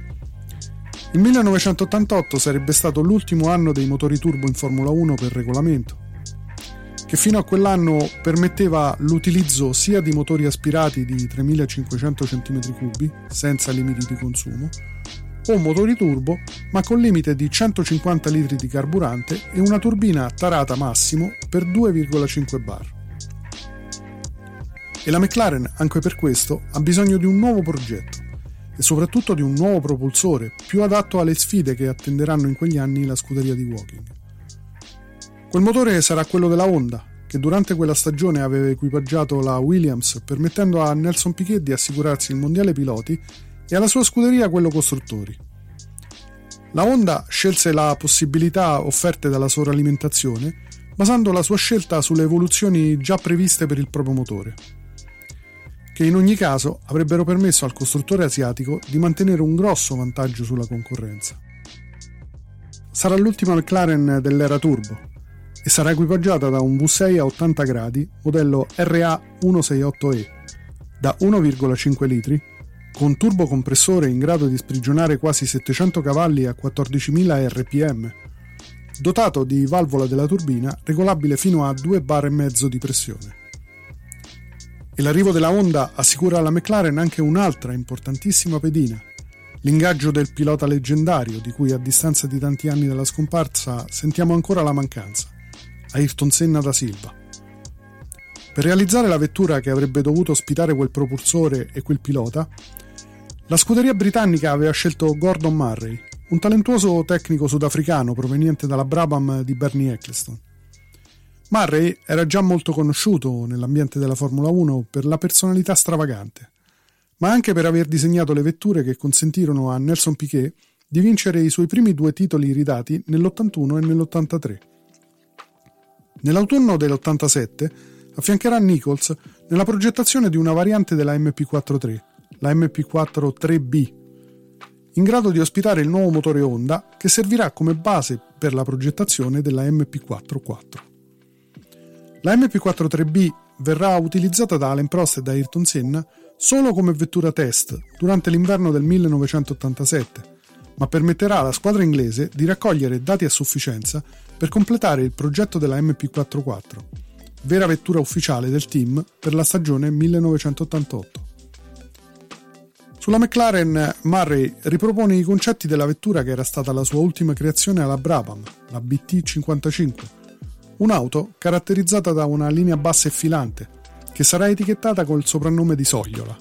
S4: Il 1988 sarebbe stato l'ultimo anno dei motori turbo in Formula 1 per regolamento, che fino a quell'anno permetteva l'utilizzo sia di motori aspirati di 3500 cm3 senza limiti di consumo, o motori turbo ma con limite di 150 litri di carburante e una turbina tarata massimo per 2,5 bar. E la McLaren, anche per questo, ha bisogno di un nuovo progetto e soprattutto di un nuovo propulsore più adatto alle sfide che attenderanno in quegli anni la scuderia di Woking. Quel motore sarà quello della Honda, che durante quella stagione aveva equipaggiato la Williams, permettendo a Nelson Piquet di assicurarsi il mondiale piloti e alla sua scuderia quello costruttori. La Honda scelse la possibilità offerte dalla sovralimentazione, basando la sua scelta sulle evoluzioni già previste per il proprio motore, che in ogni caso avrebbero permesso al costruttore asiatico di mantenere un grosso vantaggio sulla concorrenza. Sarà l'ultima McLaren dell'era turbo e sarà equipaggiata da un V6 a 80 gradi modello RA168E da 1,5 litri con turbocompressore in grado di sprigionare quasi 700 cavalli a 14.000 rpm, dotato di valvola della turbina regolabile fino a 2,5 bar di pressione. E l'arrivo della Honda assicura alla McLaren anche un'altra importantissima pedina, l'ingaggio del pilota leggendario di cui a distanza di tanti anni dalla scomparsa sentiamo ancora la mancanza, Ayrton Senna da Silva. Per realizzare la vettura che avrebbe dovuto ospitare quel propulsore e quel pilota, la scuderia britannica aveva scelto Gordon Murray, un talentuoso tecnico sudafricano proveniente dalla Brabham di Bernie Ecclestone. Murray era già molto conosciuto nell'ambiente della Formula 1 per la personalità stravagante, ma anche per aver disegnato le vetture che consentirono a Nelson Piquet di vincere i suoi primi 2 titoli ridati nell'81 e nell'83. Nell'autunno dell'87 affiancherà Nichols nella progettazione di una variante della MP43, la MP4 3B, in grado di ospitare il nuovo motore Honda che servirà come base per la progettazione della MP4-4. La MP4 3B verrà utilizzata da Alain Prost e da Ayrton Senna solo come vettura test durante l'inverno del 1987, ma permetterà alla squadra inglese di raccogliere dati a sufficienza per completare il progetto della MP4-4, vera vettura ufficiale del team per la stagione 1988. Sulla McLaren, Murray ripropone i concetti della vettura che era stata la sua ultima creazione alla Brabham, la BT55, un'auto caratterizzata da una linea bassa e filante, che sarà etichettata col soprannome di Sogliola.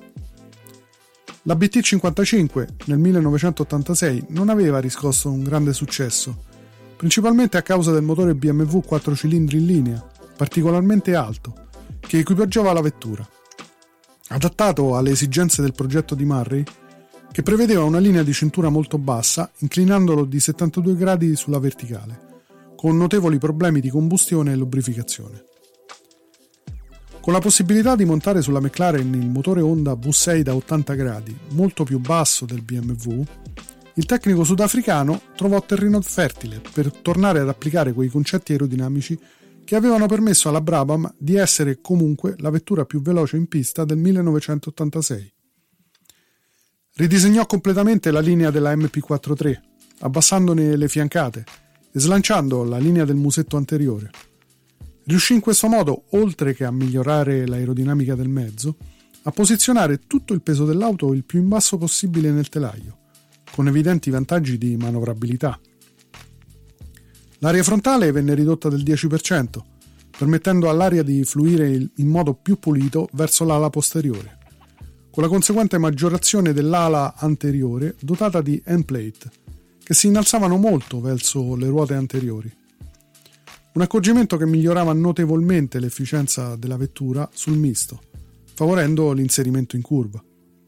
S4: La BT55 nel 1986 non aveva riscosso un grande successo, principalmente a causa del motore BMW 4 cilindri in linea, particolarmente alto, che equipaggiava la vettura. Adattato alle esigenze del progetto di Murray, che prevedeva una linea di cintura molto bassa, inclinandolo di 72 gradi sulla verticale, con notevoli problemi di combustione e lubrificazione. Con la possibilità di montare sulla McLaren il motore Honda V6 da 80 gradi, molto più basso del BMW, il tecnico sudafricano trovò terreno fertile per tornare ad applicare quei concetti aerodinamici che avevano permesso alla Brabham di essere comunque la vettura più veloce in pista del 1986. Ridisegnò completamente la linea della MP43, abbassandone le fiancate e slanciando la linea del musetto anteriore. Riuscì in questo modo, oltre che a migliorare l'aerodinamica del mezzo, a posizionare tutto il peso dell'auto il più in basso possibile nel telaio, con evidenti vantaggi di manovrabilità. L'area frontale venne ridotta del 10%, permettendo all'aria di fluire in modo più pulito verso l'ala posteriore, con la conseguente maggiorazione dell'ala anteriore dotata di endplate, che si innalzavano molto verso le ruote anteriori. Un accorgimento che migliorava notevolmente l'efficienza della vettura sul misto, favorendo l'inserimento in curva.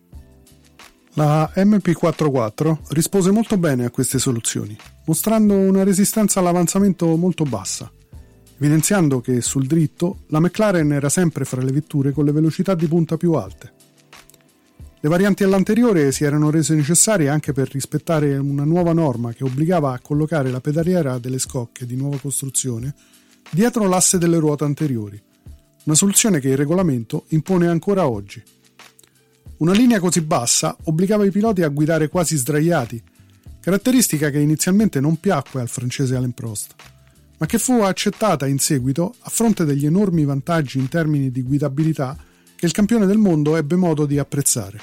S4: La MP4-4 rispose molto bene a queste soluzioni, mostrando una resistenza all'avanzamento molto bassa, evidenziando che sul dritto la McLaren era sempre fra le vetture con le velocità di punta più alte. Le varianti all'anteriore si erano rese necessarie anche per rispettare una nuova norma che obbligava a collocare la pedaliera delle scocche di nuova costruzione dietro l'asse delle ruote anteriori, una soluzione che il regolamento impone ancora oggi. Una linea così bassa obbligava i piloti a guidare quasi sdraiati, caratteristica che inizialmente non piacque al francese Alain Prost, ma che fu accettata in seguito a fronte degli enormi vantaggi in termini di guidabilità che il campione del mondo ebbe modo di apprezzare.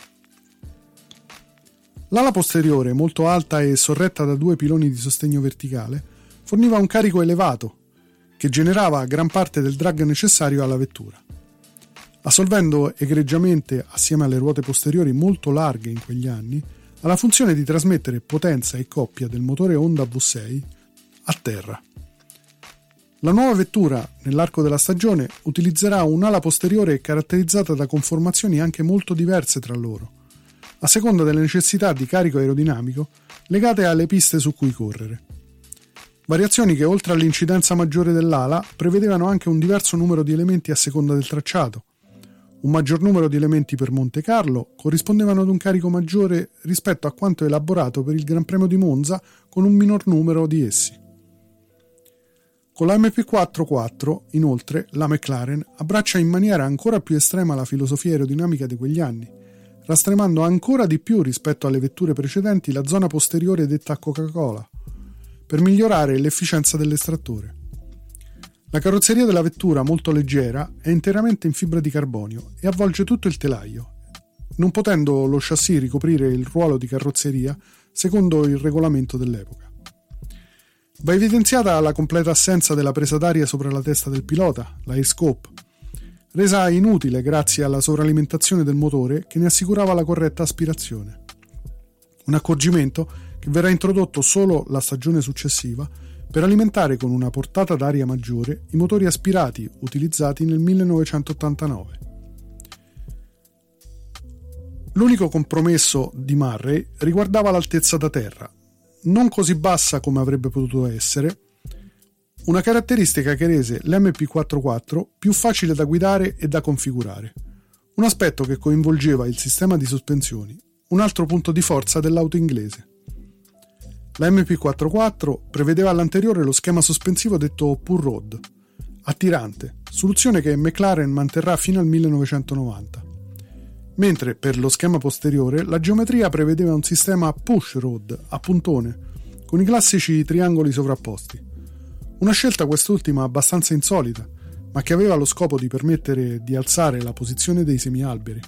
S4: L'ala posteriore, molto alta e sorretta da 2 piloni di sostegno verticale, forniva un carico elevato, che generava gran parte del drag necessario alla vettura, assolvendo egregiamente, assieme alle ruote posteriori molto larghe in quegli anni, alla funzione di trasmettere potenza e coppia del motore Honda V6 a terra. La nuova vettura, nell'arco della stagione, utilizzerà un'ala posteriore caratterizzata da conformazioni anche molto diverse tra loro, a seconda delle necessità di carico aerodinamico legate alle piste su cui correre. Variazioni che, oltre all'incidenza maggiore dell'ala, prevedevano anche un diverso numero di elementi a seconda del tracciato. Un maggior numero di elementi per Monte Carlo corrispondevano ad un carico maggiore rispetto a quanto elaborato per il Gran Premio di Monza con un minor numero di essi. Con la MP4-4, inoltre, la McLaren abbraccia in maniera ancora più estrema la filosofia aerodinamica di quegli anni, rastremando ancora di più rispetto alle vetture precedenti la zona posteriore detta Coca-Cola, per migliorare l'efficienza dell'estrattore. La carrozzeria della vettura, molto leggera, è interamente in fibra di carbonio e avvolge tutto il telaio, non potendo lo chassis ricoprire il ruolo di carrozzeria secondo il regolamento dell'epoca. Va evidenziata la completa assenza della presa d'aria sopra la testa del pilota, la air scope, resa inutile grazie alla sovralimentazione del motore che ne assicurava la corretta aspirazione. Un accorgimento che verrà introdotto solo la stagione successiva per alimentare con una portata d'aria maggiore i motori aspirati utilizzati nel 1989. L'unico compromesso di Murray riguardava l'altezza da terra, non così bassa come avrebbe potuto essere, una caratteristica che rese l'MP44 più facile da guidare e da configurare, un aspetto che coinvolgeva il sistema di sospensioni, un altro punto di forza dell'auto inglese. La MP44 prevedeva all'anteriore lo schema sospensivo detto pull rod, attirante, soluzione che McLaren manterrà fino al 1990, mentre per lo schema posteriore la geometria prevedeva un sistema push rod a puntone, con i classici triangoli sovrapposti. Una scelta quest'ultima abbastanza insolita, ma che aveva lo scopo di permettere di alzare la posizione dei semialberi.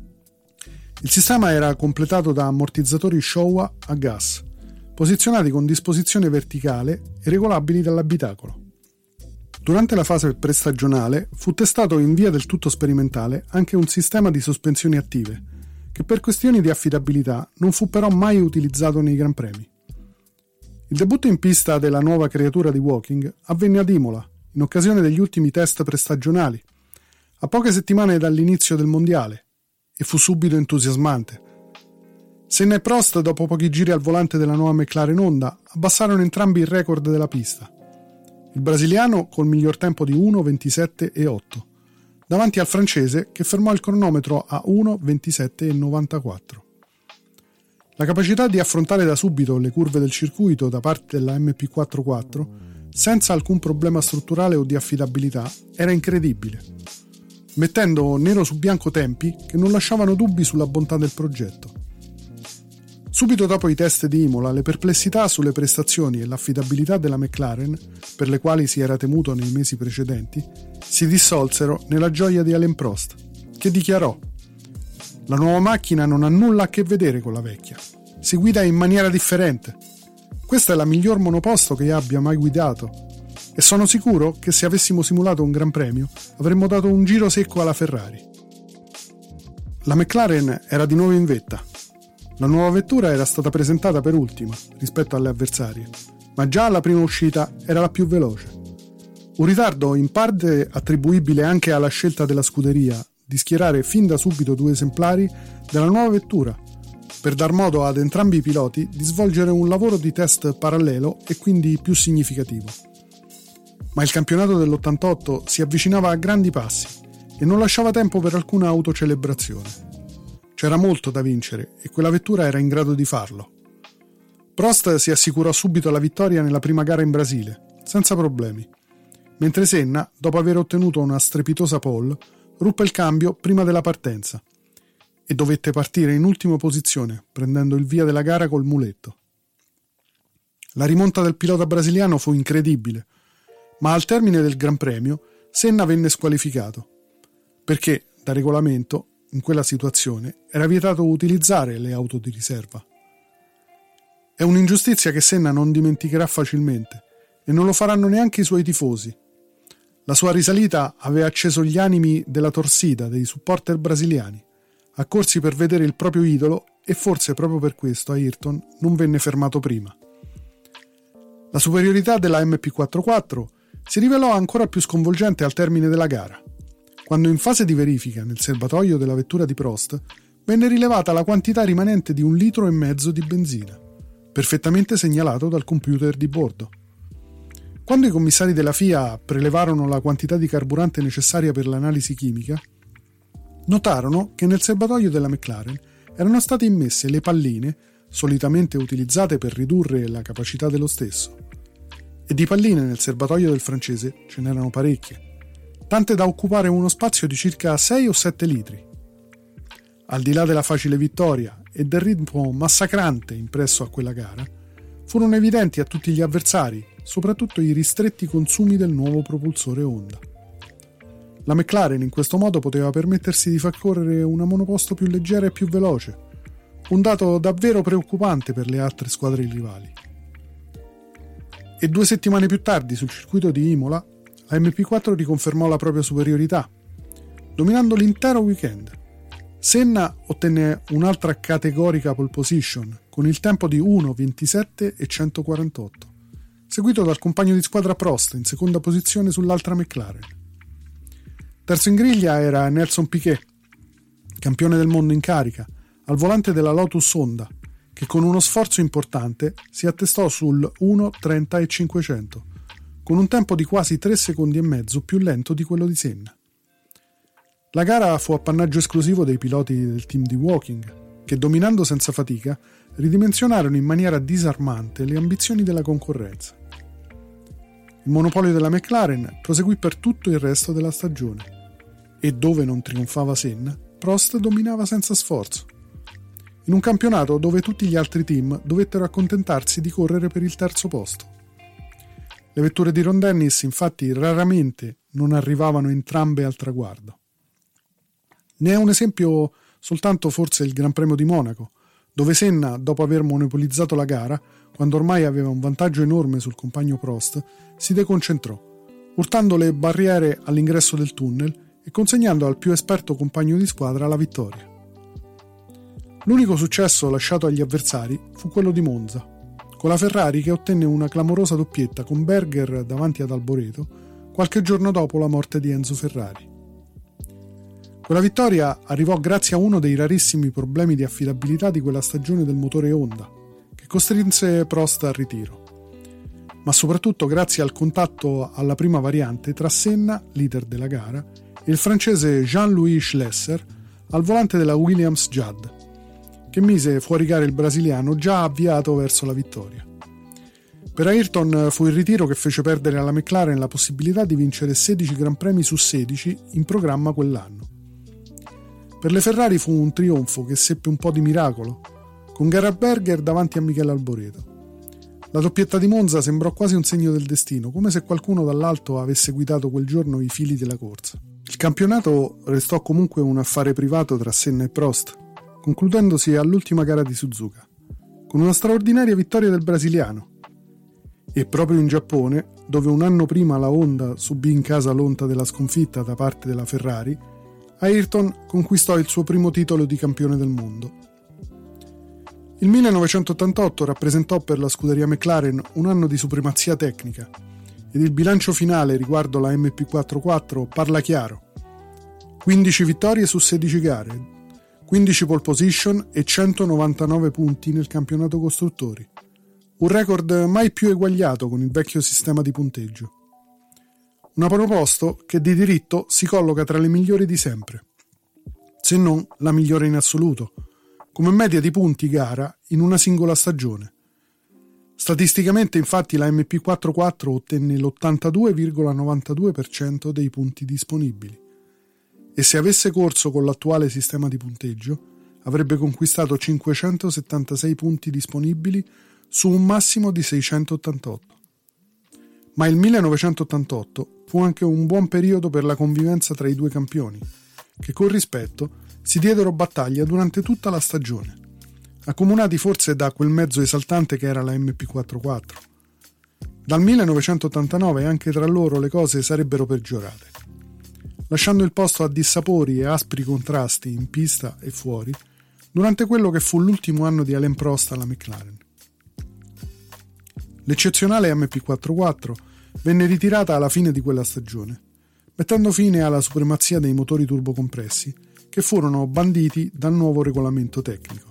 S4: Il sistema era completato da ammortizzatori Showa a gas, posizionati con disposizione verticale e regolabili dall'abitacolo. Durante la fase prestagionale fu testato in via del tutto sperimentale anche un sistema di sospensioni attive, che per questioni di affidabilità non fu però mai utilizzato nei Gran Premi. Il debutto in pista della nuova creatura di Woking avvenne ad Imola, in occasione degli ultimi test prestagionali, a poche settimane dall'inizio del mondiale, e fu subito entusiasmante. Senna e Prost, dopo pochi giri al volante della nuova McLaren Honda, abbassarono entrambi il record della pista. Il brasiliano col miglior tempo di 1:27,8, davanti al francese che fermò il cronometro a 1:27,94. La capacità di affrontare da subito le curve del circuito da parte della MP44, senza alcun problema strutturale o di affidabilità, era incredibile, mettendo nero su bianco tempi che non lasciavano dubbi sulla bontà del progetto. Subito dopo i test di Imola, le perplessità sulle prestazioni e l'affidabilità della McLaren, per le quali si era temuto nei mesi precedenti, si dissolsero nella gioia di Alain Prost, che dichiarò: «La nuova macchina non ha nulla a che vedere con la vecchia. Si guida in maniera differente. Questa è la miglior monoposto che abbia mai guidato e sono sicuro che se avessimo simulato un Gran Premio avremmo dato un giro secco alla Ferrari». La McLaren era di nuovo in vetta. La nuova vettura era stata presentata per ultima rispetto alle avversarie, ma già alla prima uscita era la più veloce. Un ritardo in parte attribuibile anche alla scelta della scuderia di schierare fin da subito 2 esemplari della nuova vettura, per dar modo ad entrambi i piloti di svolgere un lavoro di test parallelo e quindi più significativo. Ma il campionato dell'88 si avvicinava a grandi passi e non lasciava tempo per alcuna autocelebrazione. C'era molto da vincere e quella vettura era in grado di farlo. Prost si assicurò subito la vittoria nella prima gara in Brasile, senza problemi, mentre Senna, dopo aver ottenuto una strepitosa pole, ruppe il cambio prima della partenza e dovette partire in ultima posizione, prendendo il via della gara col muletto. La rimonta del pilota brasiliano fu incredibile, ma al termine del Gran Premio Senna venne squalificato, perché, da regolamento, in quella situazione era vietato utilizzare le auto di riserva. È un'ingiustizia che Senna non dimenticherà facilmente e non lo faranno neanche i suoi tifosi. La sua risalita aveva acceso gli animi della torsida dei supporter brasiliani, accorsi per vedere il proprio idolo, e forse proprio per questo Ayrton non venne fermato prima. La superiorità della MP44 si rivelò ancora più sconvolgente al termine della gara, quando in fase di verifica nel serbatoio della vettura di Prost venne rilevata la quantità rimanente di 1,5 litri di benzina, perfettamente segnalato dal computer di bordo. Quando i commissari della FIA prelevarono la quantità di carburante necessaria per l'analisi chimica, notarono che nel serbatoio della McLaren erano state immesse le palline solitamente utilizzate per ridurre la capacità dello stesso. E di palline nel serbatoio del francese ce n'erano parecchie, tante da occupare uno spazio di circa 6 o 7 litri. Al di là della facile vittoria e del ritmo massacrante impresso a quella gara, furono evidenti a tutti gli avversari, soprattutto i ristretti consumi del nuovo propulsore Honda. La McLaren in questo modo poteva permettersi di far correre una monoposto più leggera e più veloce, un dato davvero preoccupante per le altre squadre rivali. E 2 settimane più tardi, sul circuito di Imola, la MP4 riconfermò la propria superiorità, dominando l'intero weekend. Senna ottenne un'altra categorica pole position con il tempo di 1:27 e 148, seguito dal compagno di squadra Prost in seconda posizione sull'altra McLaren. Terzo in griglia era Nelson Piquet, campione del mondo in carica, al volante della Lotus Honda, che con uno sforzo importante si attestò sul 1:30 e 500, con un tempo di quasi 3 secondi e mezzo più lento di quello di Senna. La gara fu appannaggio esclusivo dei piloti del team di Woking, che dominando senza fatica ridimensionarono in maniera disarmante le ambizioni della concorrenza. Il monopolio della McLaren proseguì per tutto il resto della stagione e dove non trionfava Senna, Prost dominava senza sforzo, in un campionato dove tutti gli altri team dovettero accontentarsi di correre per il terzo posto. Le vetture di Ron Dennis infatti raramente non arrivavano entrambe al traguardo. Ne è un esempio soltanto forse il Gran Premio di Monaco, dove Senna, dopo aver monopolizzato la gara, quando ormai aveva un vantaggio enorme sul compagno Prost, si deconcentrò, urtando le barriere all'ingresso del tunnel e consegnando al più esperto compagno di squadra la vittoria. L'unico successo lasciato agli avversari fu quello di Monza, con la Ferrari che ottenne una clamorosa doppietta con Berger davanti ad Alboreto qualche giorno dopo la morte di Enzo Ferrari. Quella vittoria arrivò grazie a uno dei rarissimi problemi di affidabilità di quella stagione del motore Honda, che costrinse Prost al ritiro, ma soprattutto grazie al contatto alla prima variante tra Senna, leader della gara, e il francese Jean-Louis Schlesser al volante della Williams Judd, che mise fuori gara il brasiliano già avviato verso la vittoria. Per Ayrton fu il ritiro che fece perdere alla McLaren la possibilità di vincere 16 Gran Premi su 16 in programma quell'anno. Per le Ferrari fu un trionfo che seppe un po' di miracolo, con Gerhard Berger davanti a Michele Alboreto. La doppietta di Monza sembrò quasi un segno del destino, come se qualcuno dall'alto avesse guidato quel giorno i fili della corsa. Il campionato restò comunque un affare privato tra Senna e Prost, concludendosi all'ultima gara di Suzuka, con una straordinaria vittoria del brasiliano. E proprio in Giappone, dove un anno prima la Honda subì in casa l'onta della sconfitta da parte della Ferrari, Ayrton conquistò il suo primo titolo di campione del mondo. Il 1988 rappresentò per la scuderia McLaren un anno di supremazia tecnica ed il bilancio finale riguardo la MP44 parla chiaro. 15 vittorie su 16 gare, 15 pole position e 199 punti nel campionato costruttori, un record mai più eguagliato con il vecchio sistema di punteggio. Una pole posto che di diritto si colloca tra le migliori di sempre, se non la migliore in assoluto, come media di punti gara in una singola stagione. Statisticamente infatti la MP44 ottenne l'82,92% dei punti disponibili e se avesse corso con l'attuale sistema di punteggio avrebbe conquistato 576 punti disponibili su un massimo di 688. Ma il 1988 fu anche un buon periodo per la convivenza tra i due campioni, che con rispetto si diedero battaglia durante tutta la stagione, accomunati forse da quel mezzo esaltante che era la MP44. Dal 1989 anche tra loro le cose sarebbero peggiorate, lasciando il posto a dissapori e aspri contrasti in pista e fuori durante quello che fu l'ultimo anno di Alain Prost alla McLaren. L'eccezionale MP44 venne ritirata alla fine di quella stagione, mettendo fine alla supremazia dei motori turbocompressi che furono banditi dal nuovo regolamento tecnico.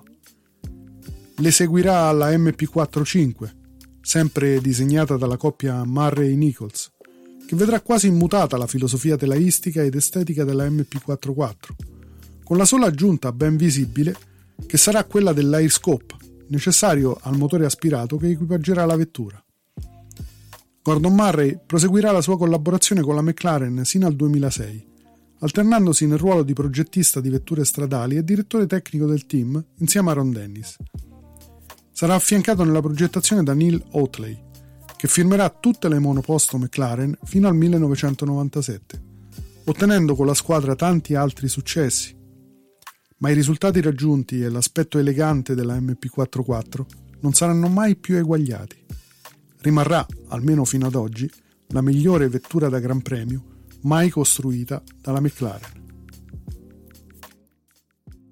S4: Le seguirà la MP45, sempre disegnata dalla coppia Murray-Nichols, che vedrà quasi immutata la filosofia telaistica ed estetica della MP44, con la sola aggiunta ben visibile che sarà quella dell'air scope, necessario al motore aspirato che equipaggerà la vettura. Gordon Murray proseguirà la sua collaborazione con la McLaren sino al 2006, alternandosi nel ruolo di progettista di vetture stradali e direttore tecnico del team insieme a Ron Dennis. Sarà affiancato nella progettazione da Neil Oatley, che firmerà tutte le monoposto McLaren fino al 1997, ottenendo con la squadra tanti altri successi. Ma i risultati raggiunti e l'aspetto elegante della MP44 non saranno mai più eguagliati. Rimarrà, almeno fino ad oggi, la migliore vettura da Gran Premio mai costruita dalla McLaren.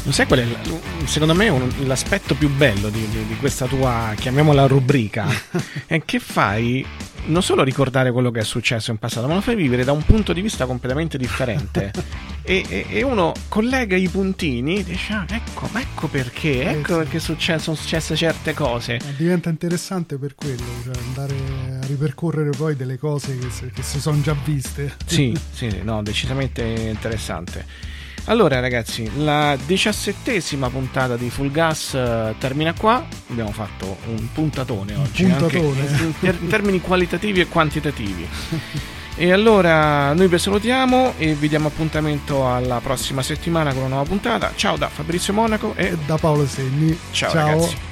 S3: Sai qual è secondo me l'aspetto più bello di questa tua, chiamiamola, rubrica, è che fai non solo ricordare quello che è successo in passato, ma lo fai vivere da un punto di vista completamente differente. e uno collega i puntini e dice ecco perché, perché sono successe certe cose.
S4: Diventa interessante per quello, cioè andare a ripercorrere poi delle cose che si sono già viste.
S3: Sì, no, decisamente interessante. Allora ragazzi, la 17ª puntata di Full Gas termina qua. Abbiamo fatto un puntatone oggi, anche in termini qualitativi e quantitativi. E allora noi vi salutiamo e vi diamo appuntamento alla prossima settimana con una nuova puntata. Ciao da Fabrizio Monaco e
S4: da Paolo Segni.
S3: Ciao ragazzi.